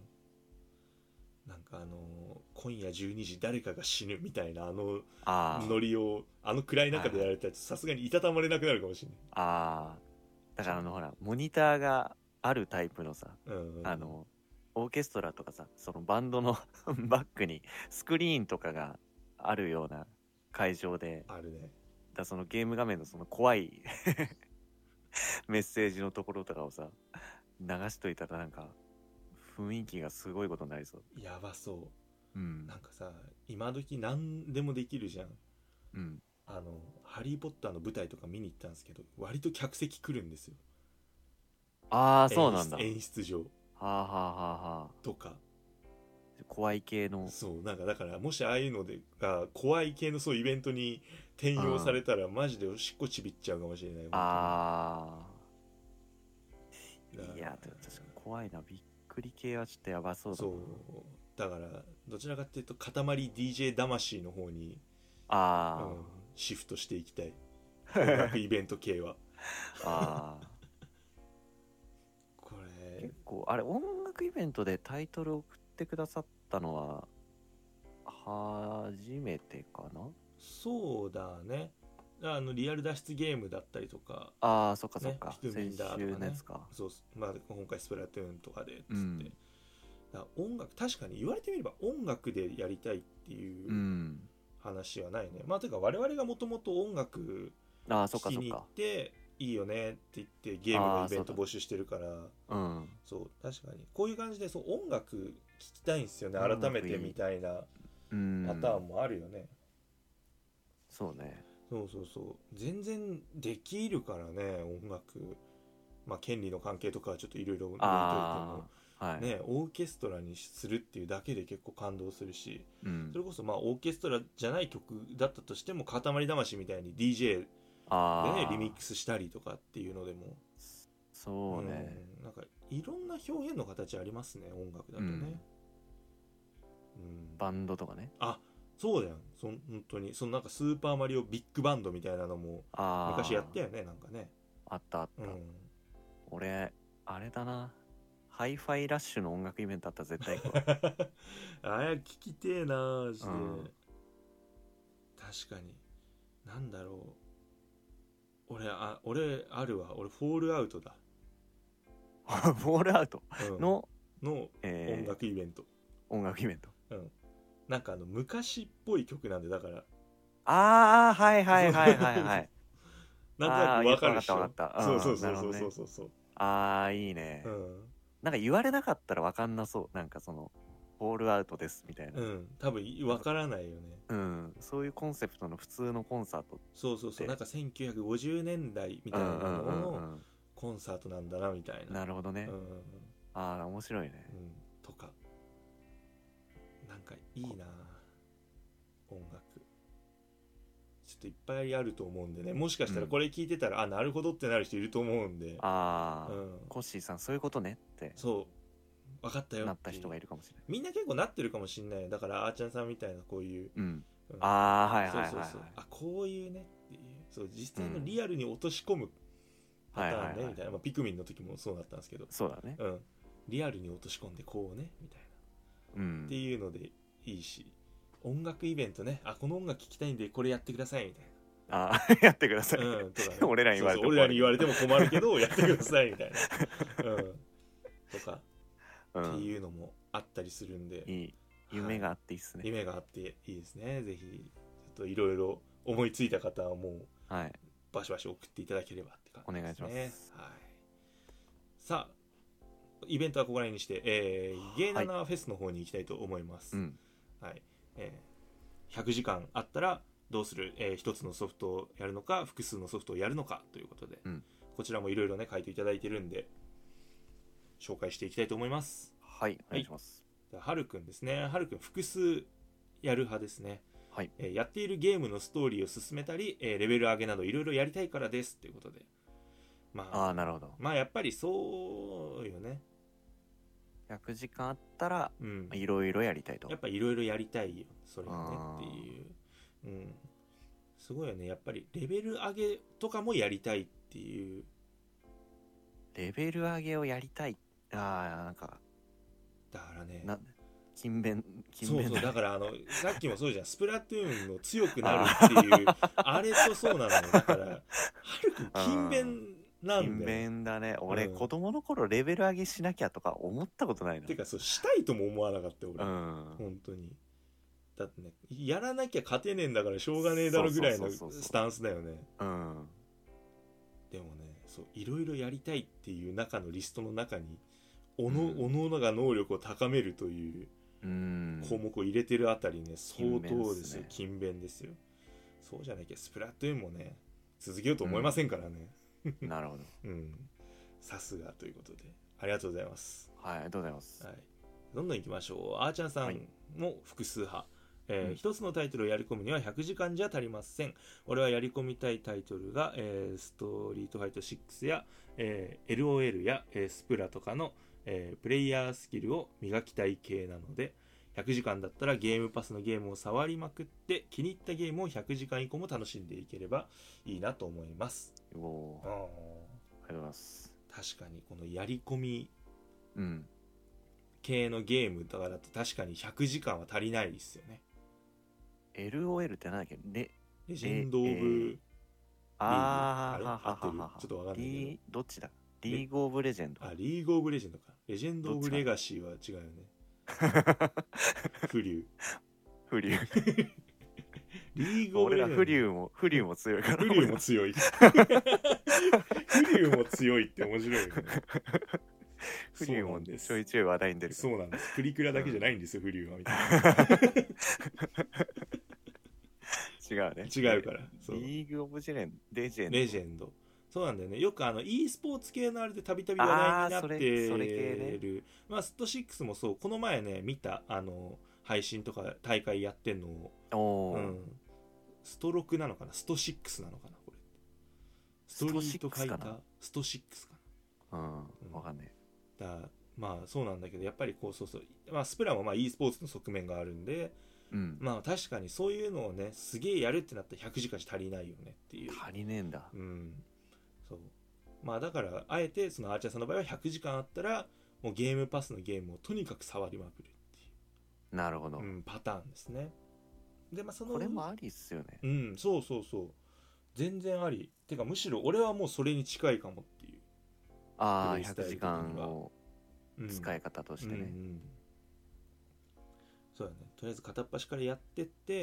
なんかあのー、今夜じゅうにじ誰かが死ぬみたいなあのノリをあの暗い中でやられたやつさすがにいたたまれなくなるかもしれない。 ああだからあのほらモニターがあるタイプのさ、うんうん、あのオーケストラとかさそのバンドのバックにスクリーンとかがあるような会場であるね。 だそのゲーム画面のその怖いメッセージのところとかをさ流しといたらなんか雰囲気がすごいことになりそう。 やばそう、うん、なんかさ今時何でもできるじゃん、うん、あのハリーポッターの舞台とか見に行ったんですけど割と客席来るんですよ。 ああそうなんだ。 演出上はあはあはあはあとか怖い系のそうなんかだからもしああいうのでが怖い系のそうイベントに転用されたらマジでおしっこちびっちゃうかもしれない。 ああいや確かに怖いな。びっくり系はちょっとやばそうだな。 そうだからどちらかっていうと塊 ディージェー 魂の方にあ、うん、 シフトしていきたい音楽イベント系はあこれ結構あれ音楽イベントでタイトル送ってくださったのは初めてかな。 そうだね。あのリアル脱出ゲームだったりとかああそっかそっか、 ね、ピクミンだとかね先週のやつか。 そう、まあ、今回スプラトゥーンとかでつって、うん、だ音楽確かに言われてみれば音楽でやりたいっていう話はないね、うん、まあていうか我々がもともと音楽聴きに行っていいよねって言ってゲームのイベント募集してるから、うん、そう確かにこういう感じでそう音楽聴きたいんですよね改めてみたいなパターンもあるよね、うん、 そうねそうそうそう全然できるからね音楽まあ権利の関係とかはちょっといろいろ置いといても、はい、ねオーケストラにするっていうだけで結構感動するし、うん、それこそまあオーケストラじゃない曲だったとしても塊魂みたいに ディージェー でねリミックスしたりとかっていうのでもそうね、 うん、なんかいろんな表現の形ありますね音楽だとね、うんうん、バンドとかね。 あそうだよそ本当にそのなんかスーパーマリオビッグバンドみたいなのも昔やったよねなんかね。 あったあった、うん、俺あれだなハイファイラッシュの音楽イベントあったら絶対行くわあれ聞きてえなマジで、うん、確かになんだろう俺あ俺あるわ俺フォールアウトだフォールアウトの、 うん、の音楽イベント、 えー、音楽イベントうんなんかあの昔っぽい曲なんでだからああはいはいはいはいはいなんとなく分かるでしょ。 分かった分かった、 そうそうそうそうそうそうそう、ね、 ああいいね、うん、なんか言われなかったら分かんなそうなんかそのフォールアウトですみたいなうん多分分からないよねうんそういうコンセプトの普通のコンサートそうそうそうなんかせんきゅうひゃくごじゅうねんだいみたいなののコンサートなんだなみたいな。 なるほどね、うん、ああ面白いね、 うん、とかなんかいいな音楽ちょっといっぱいあると思うんでねもしかしたらこれ聞いてたら、うん、あなるほどってなる人いると思うんでああ、うん、コッシーさんそういうことねってそう分かったよなった人がいるかもしれない。 みんな結構なってるかもしれないだからあーちゃんさんみたいなこういう、 うんうん、ああはいはいはい、はい、 そうそうそうあこういうねっていうそう実際のリアルに落とし込むパターンね、はいはいはい、みたいな、まあ、ピクミンの時もそうだったんですけどそうだね、 うん、リアルに落とし込んでこうねみたいな、うん、っていうのでいいし音楽イベントねあこの音楽聴きたいんでこれやってくださいみたいなあやってください、うんとかね、俺らに言われてもそうそう俺らに言われても困るけどやってくださいみたいな、うん、とか、うん、っていうのもあったりするんでいい夢があっていいっすね、 はい、夢があっていいですねぜひちょっといろいろ思いついた方はもう、はい、バシバシ送っていただければって感じですね。 お願いします、 はい、さあイベントはここら辺にして、えー、ゲイナナフェスの方に行きたいと思います、はいはいえー、ひゃくじかんあったらどうする、えー、一つのソフトをやるのか複数のソフトをやるのかということで、うん、こちらもいろいろね書いていただいてるんで紹介していきたいと思います。 はいお願いします。 はるくんですね。はるくん複数やる派ですね。 はい、 えー、やっているゲームのストーリーを進めたり、えー、レベル上げなどいろいろやりたいからですということで、まあ、 あーなるほど。 まあやっぱりそうよね。 ひゃくじかんあったらいろいろやりたいと。 やっぱいろいろやりたいよそれはねっていう、うん、すごいよね。やっぱりレベル上げとかもやりたいっていう。 レベル上げをやりたい。ああなんかだからね、 な勤勉勤勉、そうそう、だからあのさっきもそうじゃん、スプラトゥーンの強くなるっていう あ, あれとそうなのよ。だからはるくん勤勉なんだよ。 勤勉だね。俺、うん、子供の頃レベル上げしなきゃとか思ったことないな。 てかそうしたいとも思わなかった俺、うん、本当に。だってね、やらなきゃ勝てねえんだからしょうがねえだろぐらいのスタンスだよね。うん。でもね、そういろいろやりたいっていう中のリストの中におの、うん、おのおのが能力を高めるという項目を入れてるあたりね、相当ですよ。勤勉ですよ。そうじゃなきゃスプラトゥーンもね続けようと思いませんからね、 うん、なるほど、 うん、さすがということでありがとうございます。 はい、ありがとうございます、 はい、どんどんいきましょう。あーちゃんさんも複数派、はい、えーうん、一つのタイトルをやり込むにはひゃくじかんじゃ足りません。俺はやり込みたいタイトルが、えー、ストリートファイトシックスや、えー、エルオーエル や、えー、スプラとかの、えー、プレイヤースキルを磨きたい系なので、ひゃくじかんだったらゲームパスのゲームを触りまくって気に入ったゲームをひゃくじかん以降も楽しんでいければいいなと思います。 おお、ありがとうございます。 確かにこのやり込み系のゲームとかだと確かにひゃくじかんは足りないですよね。 エルオーエル って何だっけ？レ, レジェンド・オブ、えー、 あーはあ合ってる？ちょっとわかんないけど、 どっちだ？リーグ・オブ・レジェンド。 あ、リーグ・オブ・レジェンドか。レジェンド・オブ・レガシーは違うよね。フリューフリューリーグオブレジェンド。 俺らフリューもフリューも強いから。 フリューも強いフリューも強いって面白いよね。 フリューもちょいちょい話題に出る。 そうなんです。プリクラだけじゃないんですよ、うん、フリューはみたいな。違うね。違うから。 そうリーグオブジェンレジェンド。 レジェンド。そうなんだよね。よくあの e スポーツ系のあれでたびたび話題になってる。それ、それ系ね。まあストシックスもそう。この前ね見たあの配信とか大会やってんのを。おー、うん。ストロクなのかな、ストシックスなのかなこれ。ストリートファイターストシックスかな。 うん。わかんない。 だまあそうなんだけどやっぱりこうそうそう。まあスプラもまあ e スポーツの側面があるんで。うん、まあ確かにそういうのをねすげえやるってなったらひゃくじかんじゃ足りないよねっていう。 足りねえんだ。 うん。そうまあだからあえてそのアーチャーさんの場合はひゃくじかんあったらもうゲームパスのゲームをとにかく触りまくるっていう。 なるほど、 うん、パターンですね。でまあそのこれもありっすよね。 うんそうそうそう全然あり。てかむしろ俺はもうそれに近いかもっていう。 ああひゃくじかんを使い方としてね、うんうんうん、 そうだね。とりあえず片っ端からやってって、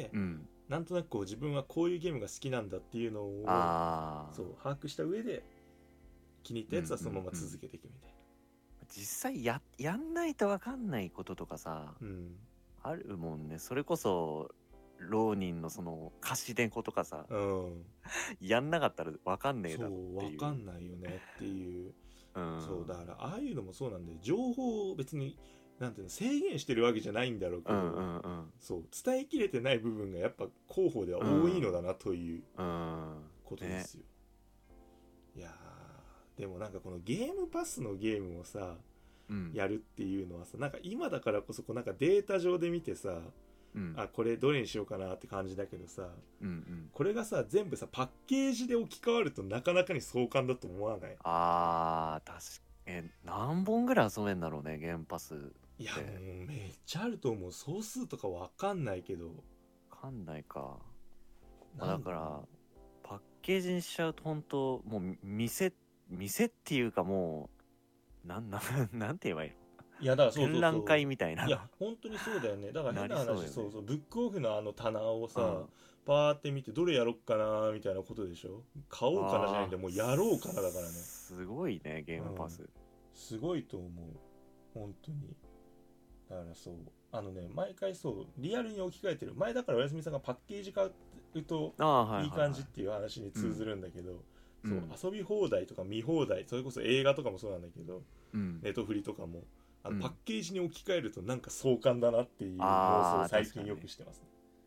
うん、なんとなくこう自分はこういうゲームが好きなんだっていうのをそう把握した上で気に入ったやつはそのまま続けていくみたいな、うんうんうん、実際 や, やんないと分かんないこととかさ、うん、あるもんね。それこそ浪人のその貸し電話とかさ、うん、やんなかったら分かんねえだろっていう。 そう分かんないよねっていう、うん、そうだからああいうのもそうなんで情報を別になんていうの制限してるわけじゃないんだろうけど、うんうんうん、そう伝えきれてない部分がやっぱ広報では多いのだなということですよ、うんうんね、いやでもなんかこのゲームパスのゲームをさ、うん、やるっていうのはさなんか今だからこそこうなんかデータ上で見てさ、うん、あこれどれにしようかなって感じだけどさ、うんうん、これがさ全部さパッケージで置き換わるとなかなかに壮観だと思わない？ あー確かえ何本ぐらい遊べんだろうねゲームパス。 いやもうめっちゃあると思う。総数とかわかんないけど。わかんないか。だからパッケージにしちゃうと本当もう店店っていうかもうなんなんなんて言えばいいの？ いやだからそうそうそう展覧会みたいな。 いや本当にそうだよね。だから変な話そう、ね、そうそうブックオフのあの棚をさ、うん、パーって見てどれやろっかなみたいなことでしょ。買おうかなじゃないんでもうやろうかなだからね。 すごいねゲームパス、うん、 すごいと思う本当に。だからそうあのね毎回そうリアルに置き換えてる。前だからおやすみさんがパッケージ買うといい感じっていう話に通ずるんだけど、そう、うん、遊び放題とか見放題それこそ映画とかもそうなんだけど、うん、ネトフリとかもあのパッケージに置き換えるとなんか壮観だなっていう妄想を最近よくしてますね。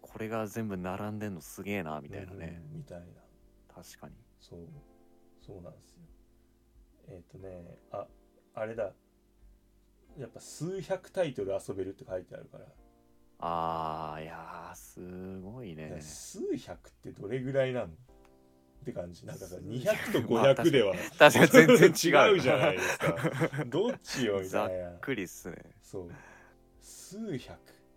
これが全部並んでんのすげえなみたいなね、 うん、みたいな。 確かにそうそうなんですよ。えっ、ー、とねああれだ、やっぱ数百タイトル遊べるって書いてあるから。 あーいやーすごいね。 数百ってどれぐらいなのって感じ。なんかさにひゃくとごひゃくでは、まあ、 確かに全然違う違うじゃないですか。どっちよみたいな。 ざっくりっすね。 そう数百、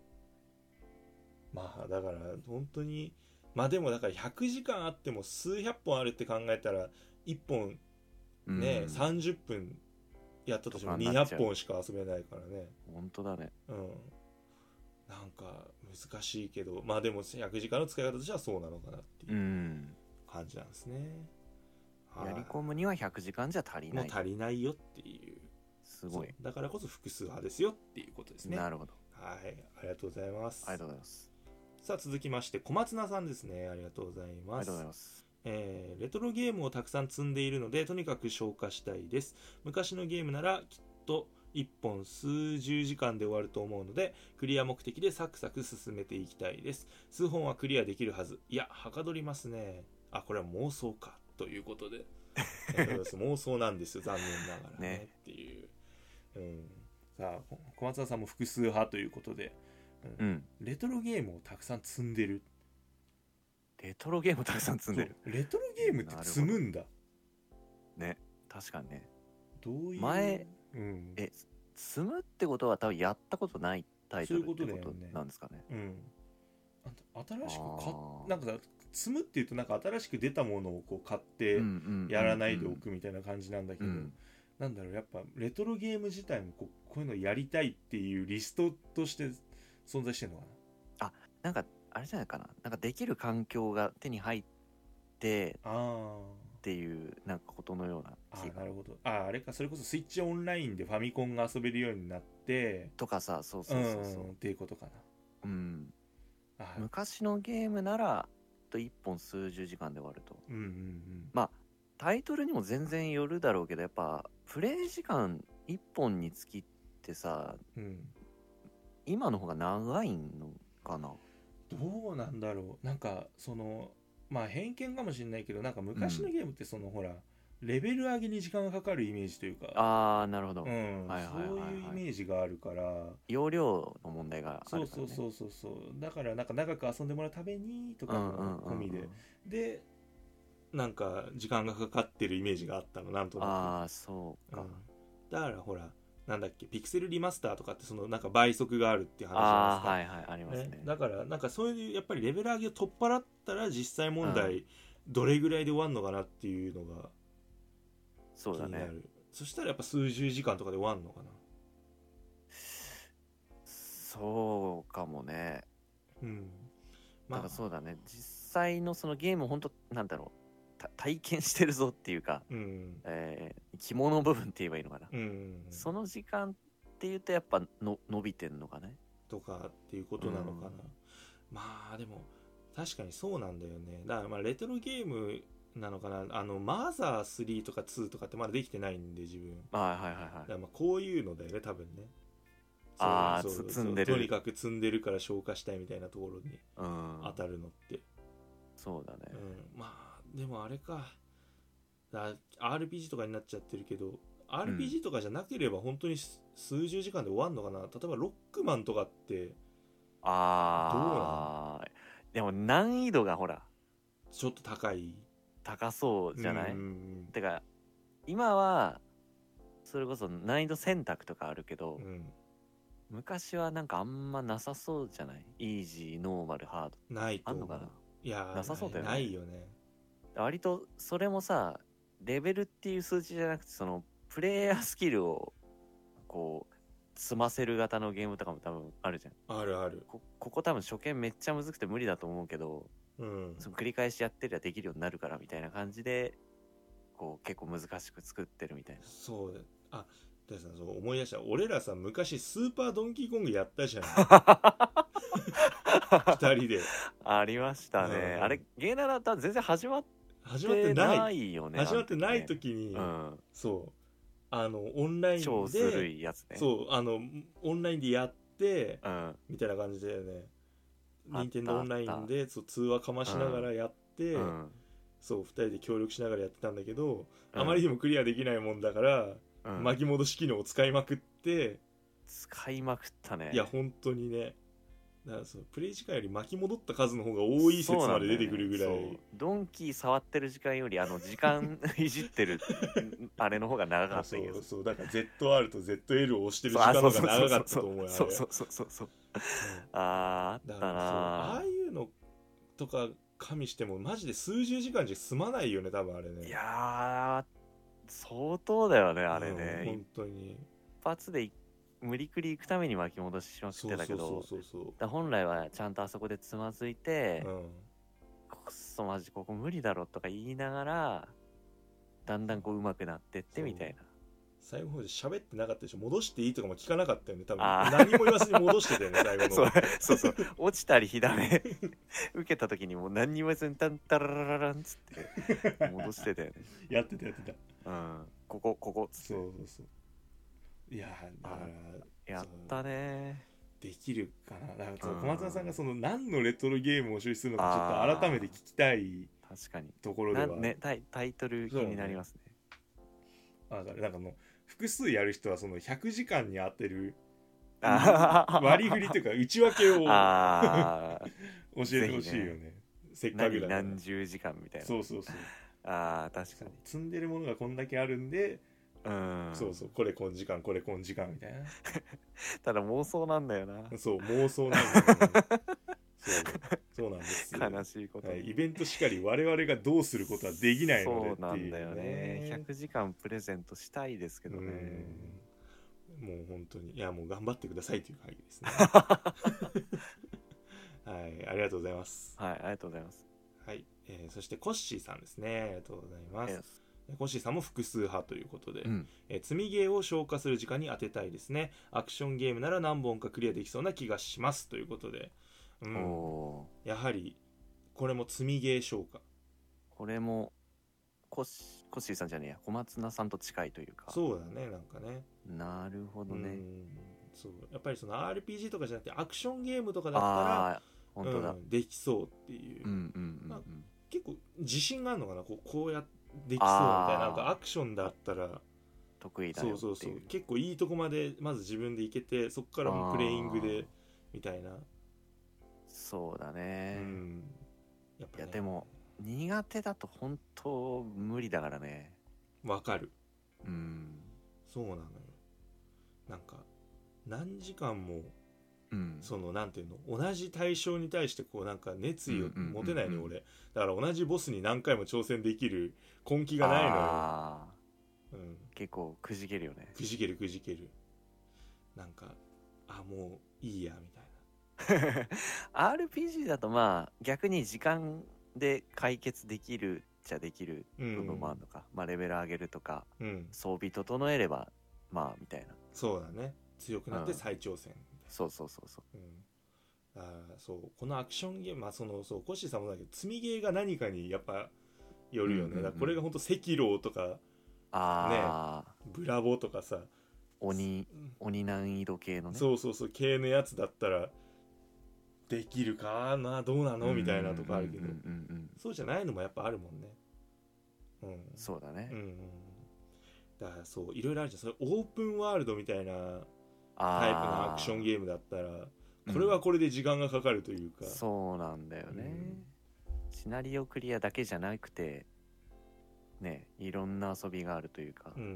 まあだから本当に、まあでもだからひゃくじかんあっても数百本あるって考えたらいっぽんね、うん、さんじゅっぷんやったとしてもにひゃっぽんしか遊べないからね。 本当だね。 うん。なんか難しいけど、まあでもひゃくじかんの使い方としてはそうなのかなっていう感じなんですね。 うん、やり込むにはひゃくじかんじゃ足りない。 もう足りないよっていう。 すごい。 だからこそ複数派ですよっていうことですね。 なるほど。 はい、ありがとうございます。 ありがとうございます。 さあ続きまして小松菜さんですね。ありがとうございます。ありがとうございます。 えー、レトロゲームをたくさん積んでいるのでとにかく消化したいです。昔のゲームならきっといっぽん数十時間で終わると思うのでクリア目的でサクサク進めていきたいです。数本はクリアできるはず。いやはかどりますね。あ、これは妄想かということで妄想なんですよ、残念ながら ね, ねっていう、うん、さあ小松田さんも複数派ということで、うんうん、レトロゲームをたくさん積んでる。 レトロゲームをたくさん積んでる。 レトロゲームって積むんだね。確かにね。 どういう前、 うん、 え積むってことは多分やったことないタイトルってことなんですかね。 そういうことだよね。うん、新しくかなんか積むっていうとなんか新しく出たものをこう買ってやらないでおくみたいな感じなんだけど、うんうんうん、なんだろう、やっぱレトロゲーム自体もこ う, こういうのやりたいっていうリストとして存在してるのかな。あ、なんかあれじゃないかな、なんかできる環境が手に入ってっていうなんかことのような気が。 あ、なるほど。あ、あれか、それこそスイッチオンラインでファミコンが遊べるようになってとかさ、そうそうそうそう、 うん、っていうことかな。 うん。昔のゲームならといっぽん数十時間で終わると、 うんうんうん、 まあタイトルにも全然よるだろうけど、やっぱプレイ時間いっぽんにつきってさ、うん、今の方が長いのかな。 どうなんだろう。なんかそのまあ偏見かもしれないけど、なんか昔のゲームってその、うん、ほらレベル上げに時間がかかるイメージというか、 ああなるほど、 うん、はいはいはいはい、そういうイメージがあるから容量の問題があるから、ね、 そうそうそうそう、だからなんか長く遊んでもらうためにとかの込みで、うんうんうんうん、でなんか時間がかかってるイメージがあったの、なんとなく。 ああそうか、うん、 だからほらなんだっけ、ピクセルリマスターとかってそのなんか倍速があるっていう話じゃないですか。ああはいはいありますね。 ね、だからなんかそういうやっぱりレベル上げを取っ払ったら実際問題、うん、どれぐらいで終わるのかなっていうのが気になる。そうだね。そしたらやっぱ数十時間とかで終わるのかな。 そうかもね。 うん。 まあ、だからそうだね。実際のそのゲームを本当なんだろう。体験してるぞっていうか、うんえー、肝の部分って言えばいいのかな、うんうんうん、その時間っていうとやっぱの伸びてんのかねとかっていうことなのかな、うん、まあでも確かにそうなんだよね。だからまあレトロゲームなのかな、あのマザースリーとかツーとかってまだできてないんで自分、 はいはいはいはい、 だからまあこういうのだよね多分ね。 ああ積んでる、 とにかく積んでるから消化したいみたいなところに当たるのって、うん、 そうだね、 うん、まあでもあれか、だ アールピージー とかになっちゃってるけど アールピージー とかじゃなければ本当に数十時間で終わるのかな、うん、例えばロックマンとかってああでも難易度がほらちょっと高い高そうじゃない、うん、てか今はそれこそ難易度選択とかあるけど、うん、昔はなんかあんまなさそうじゃない。イージーノーマルハードないとあんのかな。 いやなさそうだよね。 ないよね。 割とそれもさレベルっていう数値じゃなくてそのプレイヤースキルをこう積ませる型のゲームとかも多分あるじゃん。 あるある。 こ, ここ多分初見めっちゃむずくて無理だと思うけど、うん、その繰り返しやってりゃできるようになるからみたいな感じでこう結構難しく作ってるみたいな。 そうだ。あでさ、そう思い出した。俺らさ昔スーパードンキーコングやったじゃん二人でありましたね、うん、あれゲーナーだったら全然始まって始まってない、 ないよね。 始まってない時に、ね、うん、そうあのオンラインで超ずるいやつね。 そうあのオンラインでやって、うん、みたいな感じだよね。 任天堂オンラインでそう通話かましながらやって、うん、そうふたりで協力しながらやってたんだけど、うん、あまりにもクリアできないもんだから、うん、巻き戻し機能を使いまくって、 使いまくったね。 いや本当にね、だからそのプレイ時間より巻き戻った数の方が多い説まで出てくるぐらい、ね、 ドンキー触ってる時間よりあの時間いじってるあれの方が長かったけど、 そうそう、だから ゼットアール と ゼットエル を押してる時間の方が長かったと思うよ。 そうそうそうそうそう、あーあったなあ。ああいうのとか加味してもマジで数十時間じゃ済まないよね多分あれね。 いやー相当だよねあれね、 うん、本当に一発で無理くり行くために巻き戻ししまくってたけど、本来はちゃんとあそこでつまずいて、うん、くそマジここ無理だろとか言いながらだんだんこう上手くなってってみたいな。 最後の方で喋ってなかったでしょ。戻していいとかも聞かなかったよね多分。何も言わずに戻してたよね最後のそうそうそう、落ちたり火ダメ受けた時にもう何にも言わずにタンタラララランっつって戻してたよねやってたやってた、うん、ここここっつって。 そうそうそう、いやだからやったね。 できるかな。だから小松菜さんがその何のレトロゲームを所有するのかちょっと改めて聞きたいところでは、 ね、タイ、タイトル気になりますね。 あだからなんかの複数やる人はそのひゃくじかんに当てる割り振りというか内訳を教えてほしいよね。ねせっかくだから何十時間みたいな。 そうそうそう。 ああ確かに積んでるものがこんだけあるんで、うん、そうそう、これこん時間これこん時間みたいなただ妄想なんだよな。 そう妄想なんだよ、ね、そうそうなんですよ。 悲しいこと、 はい、イベントしかり我々がどうすることはできないのでっていう、ね、 そうなんだよね。ひゃくじかんプレゼントしたいですけどね。 うもう本当にいやもう頑張ってくださいという会議ですねはいありがとうございます。 はいありがとうございます。 はい、えー、そしてコッシーさんですね。ありがとうございます。コッシーさんも複数派ということで、うん、えー、積みゲーを消化する時間に当てたいですね。アクションゲームなら何本かクリアできそうな気がしますということで、うん、やはりこれも積みゲー消化。 これもコッシーさんじゃねえや小松菜さんと近いというか。 そうだね、なんかね。 なるほどね。うん、 そうやっぱりその アールピージー とかじゃなくてアクションゲームとかだったら本当だ、 うん、できそうっていう、うんうんうんうんまあ、結構自信があるのかな、こう、こうやってできそうみたいな。なんかアクションだったら得意だよっていう。 そうそうそう、結構いいとこまでまず自分でいけて、そこからもプレイングでみたいな。 そうだね、うん、 やっぱね、 いやでも苦手だと本当無理だからね。 わかる。 うんそうなのよ。なんか何時間も、うん、そのなんていうの、同じ対象に対してこうなんか熱意を持てないの、うんうんうんうん、俺だから同じボスに何回も挑戦できる根気がないのよ。あ、 うん、結構くじけるよね。 くじけるくじける。なんかあもういいやみたいなアールピージー だとまあ逆に時間で解決できるっちゃできる部分もあるのか、うん、まあレベル上げるとか、うん、装備整えればまあみたいな。 そうだね、強くなって再挑戦、うん、 そうそうそうそう、 うん、あそうこのアクションゲーム、まあそのそうコッシーさんもだけど積みゲーが何かにやっぱよるよね、うんうんうん、だからこれがほんと赤狼とかあね、ブラボとかさ鬼鬼難易度系のね、 そうそうそう系のやつだったらできるかなどうなのみたいなとかあるけど、そうじゃないのもやっぱあるもんね。うん、 そうだね、うんうん、 だからそういろいろあるじゃん。それオープンワールドみたいなタイプのアクションゲームだったらこれはこれで時間がかかるというか、 うん、そうなんだよね、うん、シナリオクリアだけじゃなくてね、いろんな遊びがあるというか、うんうんうん、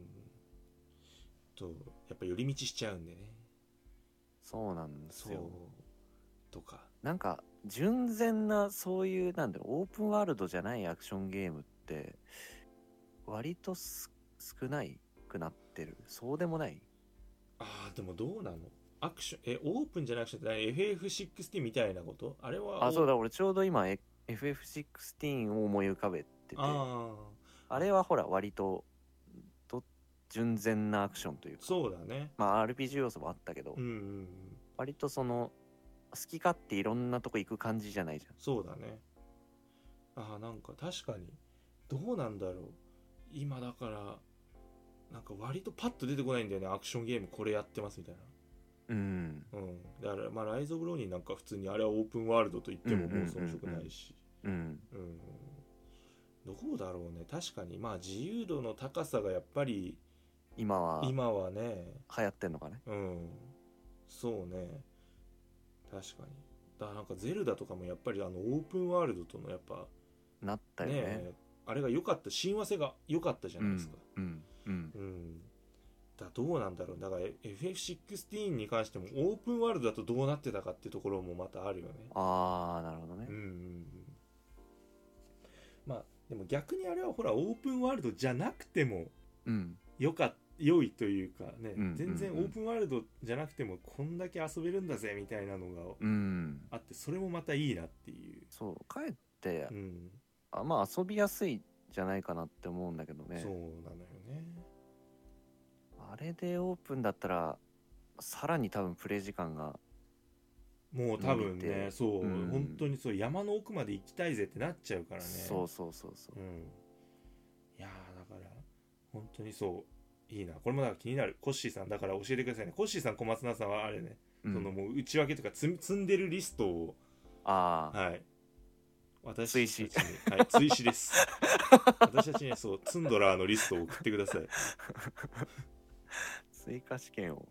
とやっぱ寄り道しちゃうんでね。 そうなんですよ。 とかなんか純然なそういうなんだろうオープンワールドじゃないアクションゲームって割とす少ないくなってる。そうでもない？ あーでもどうなの？アクションえオープンじゃなくて エフエフシックスティーン みたいなこと？あれはあそうだ、俺ちょうど今 エフエフシックスティーン を思い浮かべてて、ああれはほら割とと純然なアクションというか、 そうだね、 まあ アールピージー 要素もあったけど、うんうん、割とその好き勝手いろんなとこ行く感じじゃないじゃん。 そうだね。ああなんか確かにどうなんだろう今だからなんか割とパッと出てこないんだよね、アクションゲームこれやってますみたいな。 うんうん、だからまあライズ・オブ・ローニンなんか普通にあれはオープンワールドと言ってももう遜色ないし、 うん、 うん、どうだろうね。確かにまあ自由度の高さがやっぱり今は今はね流行ってんのかね。 うんそうね確かに。だからなんかゼルダとかもやっぱりあのオープンワールドとのやっぱなったよね。 ねあれが良かった親和性が良かったじゃないですか。 うんうんうん、うん、だどうなんだろう。だから エフエフシックスティーン に関してもオープンワールドだとどうなってたかっていうところもまたあるよね。 ああなるほどね。 うんうんうん、まあでも逆にあれはほらオープンワールドじゃなくてもよか、良いというかね、うん、全然オープンワールドじゃなくてもこんだけ遊べるんだぜみたいなのがあって、それもまたいいなっていう。 そうかえって、 うん、 あまあ遊びやすいじゃないかなって思うんだけどね。 そうなのよね。 あれでオープンだったらさらに多分プレイ時間がもう多分ねそう、うん、本当にそう山の奥まで行きたいぜってなっちゃうからね。 そうそうそうそう、 うん、いやだから本当にそういいな。これもなんか気になる。コッシーさんだから教えてくださいね。コッシーさん小松菜さんはあれね、うん、そのもう内訳とか積んでるリストをあはい私たちにはい追試です私たちにそうツンドラーのリストを送ってください追加試験を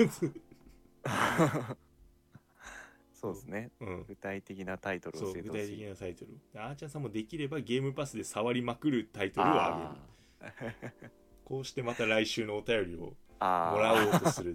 そうですね、うん、具体的なタイトルを教えてほしい。 そう具体的なタイトル。あーちゃんさんもできればゲームパスで触りまくるタイトルをあげる。こうしてまた来週のお便りをもらおうとする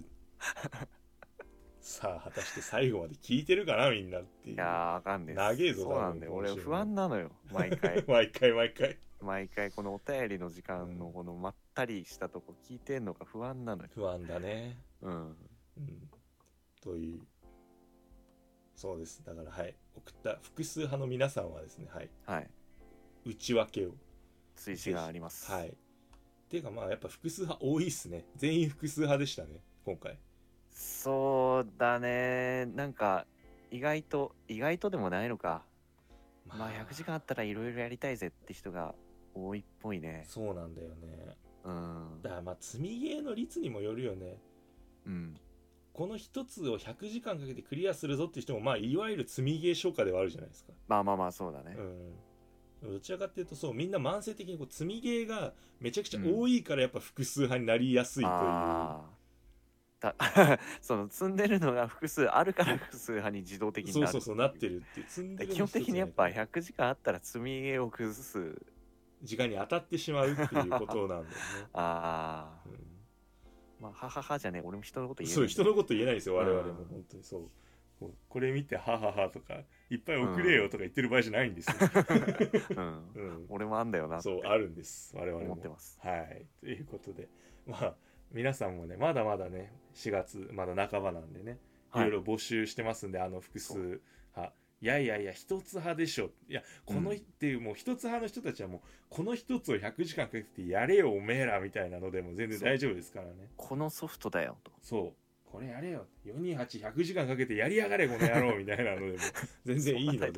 さあ果たして最後まで聞いてるかなみんなっていう。 いやーわかんねえ。 長えぞ。 そうなんだよ。俺不安なのよ毎回毎回毎回毎回このお便りの時間のこのまったりしたとこ聞いてんのか不安なのよ。 不安だね。 うん、うん、 というそうです。だからはい送った複数派の皆さんはですねはい、 はい、 内訳を追試があります。 はい。っていうかまあやっぱ複数派多いっすね。全員複数派でしたね今回。 そうだね。なんか意外と意外とでもないのか。まあ、まあ、ひゃくじかんあったらいろいろやりたいぜって人が多いっぽいね。 そうなんだよね。 うん。 だからまあ積みゲーの率にもよるよね。 うん。 この一つをひゃくじかんかけてクリアするぞって人もまあいわゆる積みゲー消化ではあるじゃないですか。 まあまあまあそうだね。 うん。どちらかっていうとそうみんな慢性的にこう積みゲーがめちゃくちゃ多いからやっぱ複数派になりやすいという。うん、あその積んでるのが複数あるから複数派に自動的になる。 そうそうそうなってるっていう。積んでる基本的にやっぱひゃくじかんあったら積みゲーを崩す時間に当たってしまうっていうことなんだよね。 ああ、うん、まあはははじゃねえ、俺も人のこと言えない。 そう人のこと言えないですよ我々も、うん、本当にそう。これ見てはははとかいっぱい送れよとか言ってる場合じゃないんですよ、 うんうん、俺もあんだよなってそうあるんです我々も思ってます。 はいということでまあ皆さんもねまだまだねしがつまだ半ばなんでねいろいろ募集してますんで、はい、あの複数派いやいやいや一つ派でしょいやこの、うん、っていうもう一つ派の人たちはもうこの一つをひゃくじかんかけてやれよおめえらみたいなのでも全然大丈夫ですからね。 このソフトだよとそうこれやれよよんにはちひゃくじかんかけてやりやがれこの野郎みたいなのでも全然いいので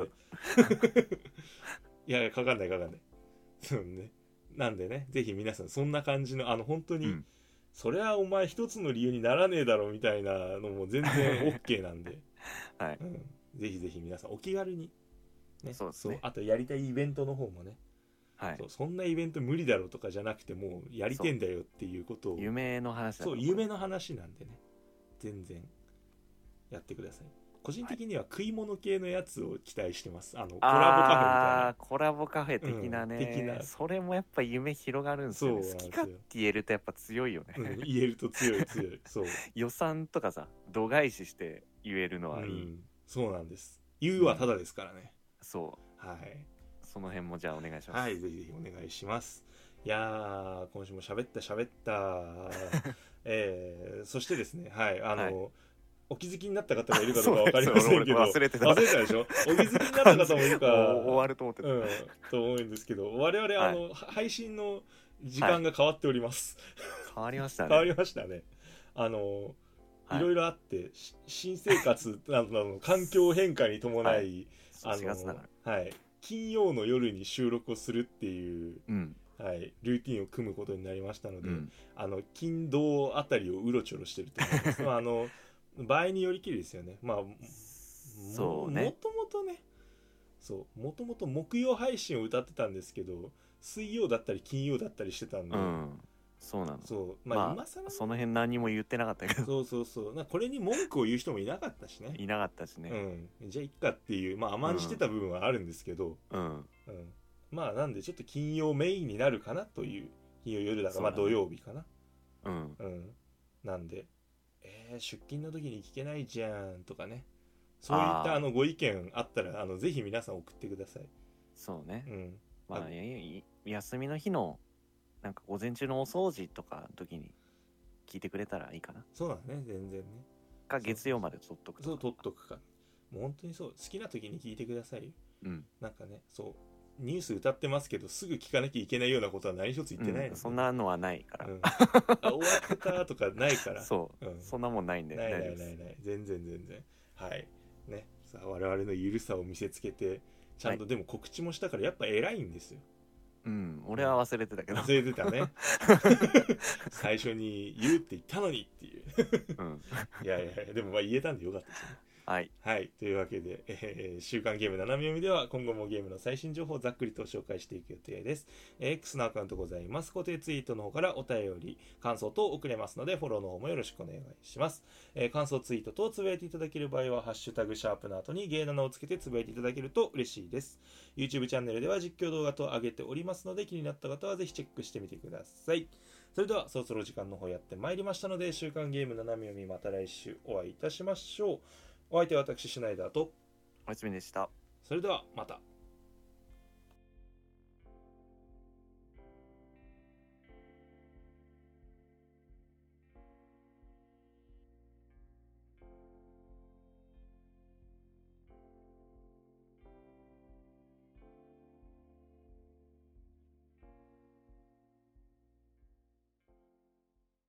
いやかかんないかかんないそうね。なんでねぜひ皆さんそんな感じのあの本当に、うん、それはお前一つの理由にならねえだろみたいなのも全然 OK なんで、 はい、 うん、ぜひぜひ皆さんお気軽に、 ね、そうですね。 そうあとやりたいイベントの方もね、はい、そうそんなイベント無理だろうとかじゃなくてもうやりてんだよっていうことを夢の話だそう夢の話なんでね全然やってください。個人的には食い物系のやつを期待してます。あのコラボカフェみたいな。 あコラボカフェ的なね、うん、的なそれもやっぱ夢広がるんですよね。好きかって言えるとやっぱ強いよね、 うん、言えると強い強いそう予算とかさ度外視して言えるのはいい、うん、 そうなんです。言うはただですからね、 うん、そうはいその辺もじゃあお願いします。 はいぜひぜひお願いします。いやー今週も喋った喋ったえー、そしてですねはいあの、はいお気づきになった方がいるかどうか分かりませんけど忘れてた忘れてたでしょ。お気づきになった方もいるか終わると思ってた、 うん、と思うんですけど我々、はい、あの配信の時間が変わっております、 はい、変わりましたね変わりましたねあの、はい、いろいろあって新生活などの環境変化に伴い、はい、あのはい、金曜の夜に収録をするっていう、うんはい、ルーティンを組むことになりましたので、うん、あの金土あたりをうろちょろしてると思いますあの場合によりきりですよね。まあそうね、 もともとね、そうもともと木曜配信を歌ってたんですけど、水曜だったり金曜だったりしてたんで、 うん、そうなの。 そうまあ今更、 まあ、その辺何も言ってなかったけど、 そうそうそう、なこれに文句を言う人もいなかったしね。 いなかったしね。 うん、じゃあいっかっていう、まあ甘んじてた部分はあるんですけど、 うん、うん、 まあなんでちょっと金曜メインになるかなという、金曜夜だから、まあ土曜日かな。 うん、 うん、なんで、えー、出勤の時に聞けないじゃんとかね、そういったあのご意見あったら、あのぜひ皆さん送ってください。 そうね、 うん、 まあい休みの日のなんか午前中のお掃除とかの時に聞いてくれたらいいかな。 そうだね、全然ね。 か月曜まで撮っとくとか。 そう、撮っとくか。もう本当にそう、好きな時に聞いてくださいよ。 うん。 なんかね、そうニュース歌ってますけど、すぐ聞かなきゃいけないようなことは何一つ言ってないので、 うん、そんなのはないから、うん、 あ終わってたとかないからそう、うん、そんなもんないんで、 ないないないない全然全然はいね。さあ我々のゆるさを見せつけて、ちゃんとでも告知もしたからやっぱ偉いんですよ。 うん、俺は忘れてたけど、 忘れてたね最初に言うって言ったのにっていううん、いやいやでもまあ言えたんでよかったですね。 はい、 はい、というわけで、えー、週刊ゲーム斜め読みでは今後もゲームの最新情報をざっくりと紹介していく予定です。えー、X のアカウントございます。固定ツイートの方からお便り感想等送れますので、フォローの方もよろしくお願いします。えー、感想ツイート等つぶやいていただける場合はハッシュタグシャープの後にゲーナナをつけてつぶやいていただけると嬉しいです。 YouTube チャンネルでは実況動画と上げておりますので、気になった方はぜひチェックしてみてください。それではそろそろ時間の方やってまいりましたので、週刊ゲーム斜め読み、また来週お会いいたしましょう。お相手は私シュナイダーとおやすみでした。 それではまた。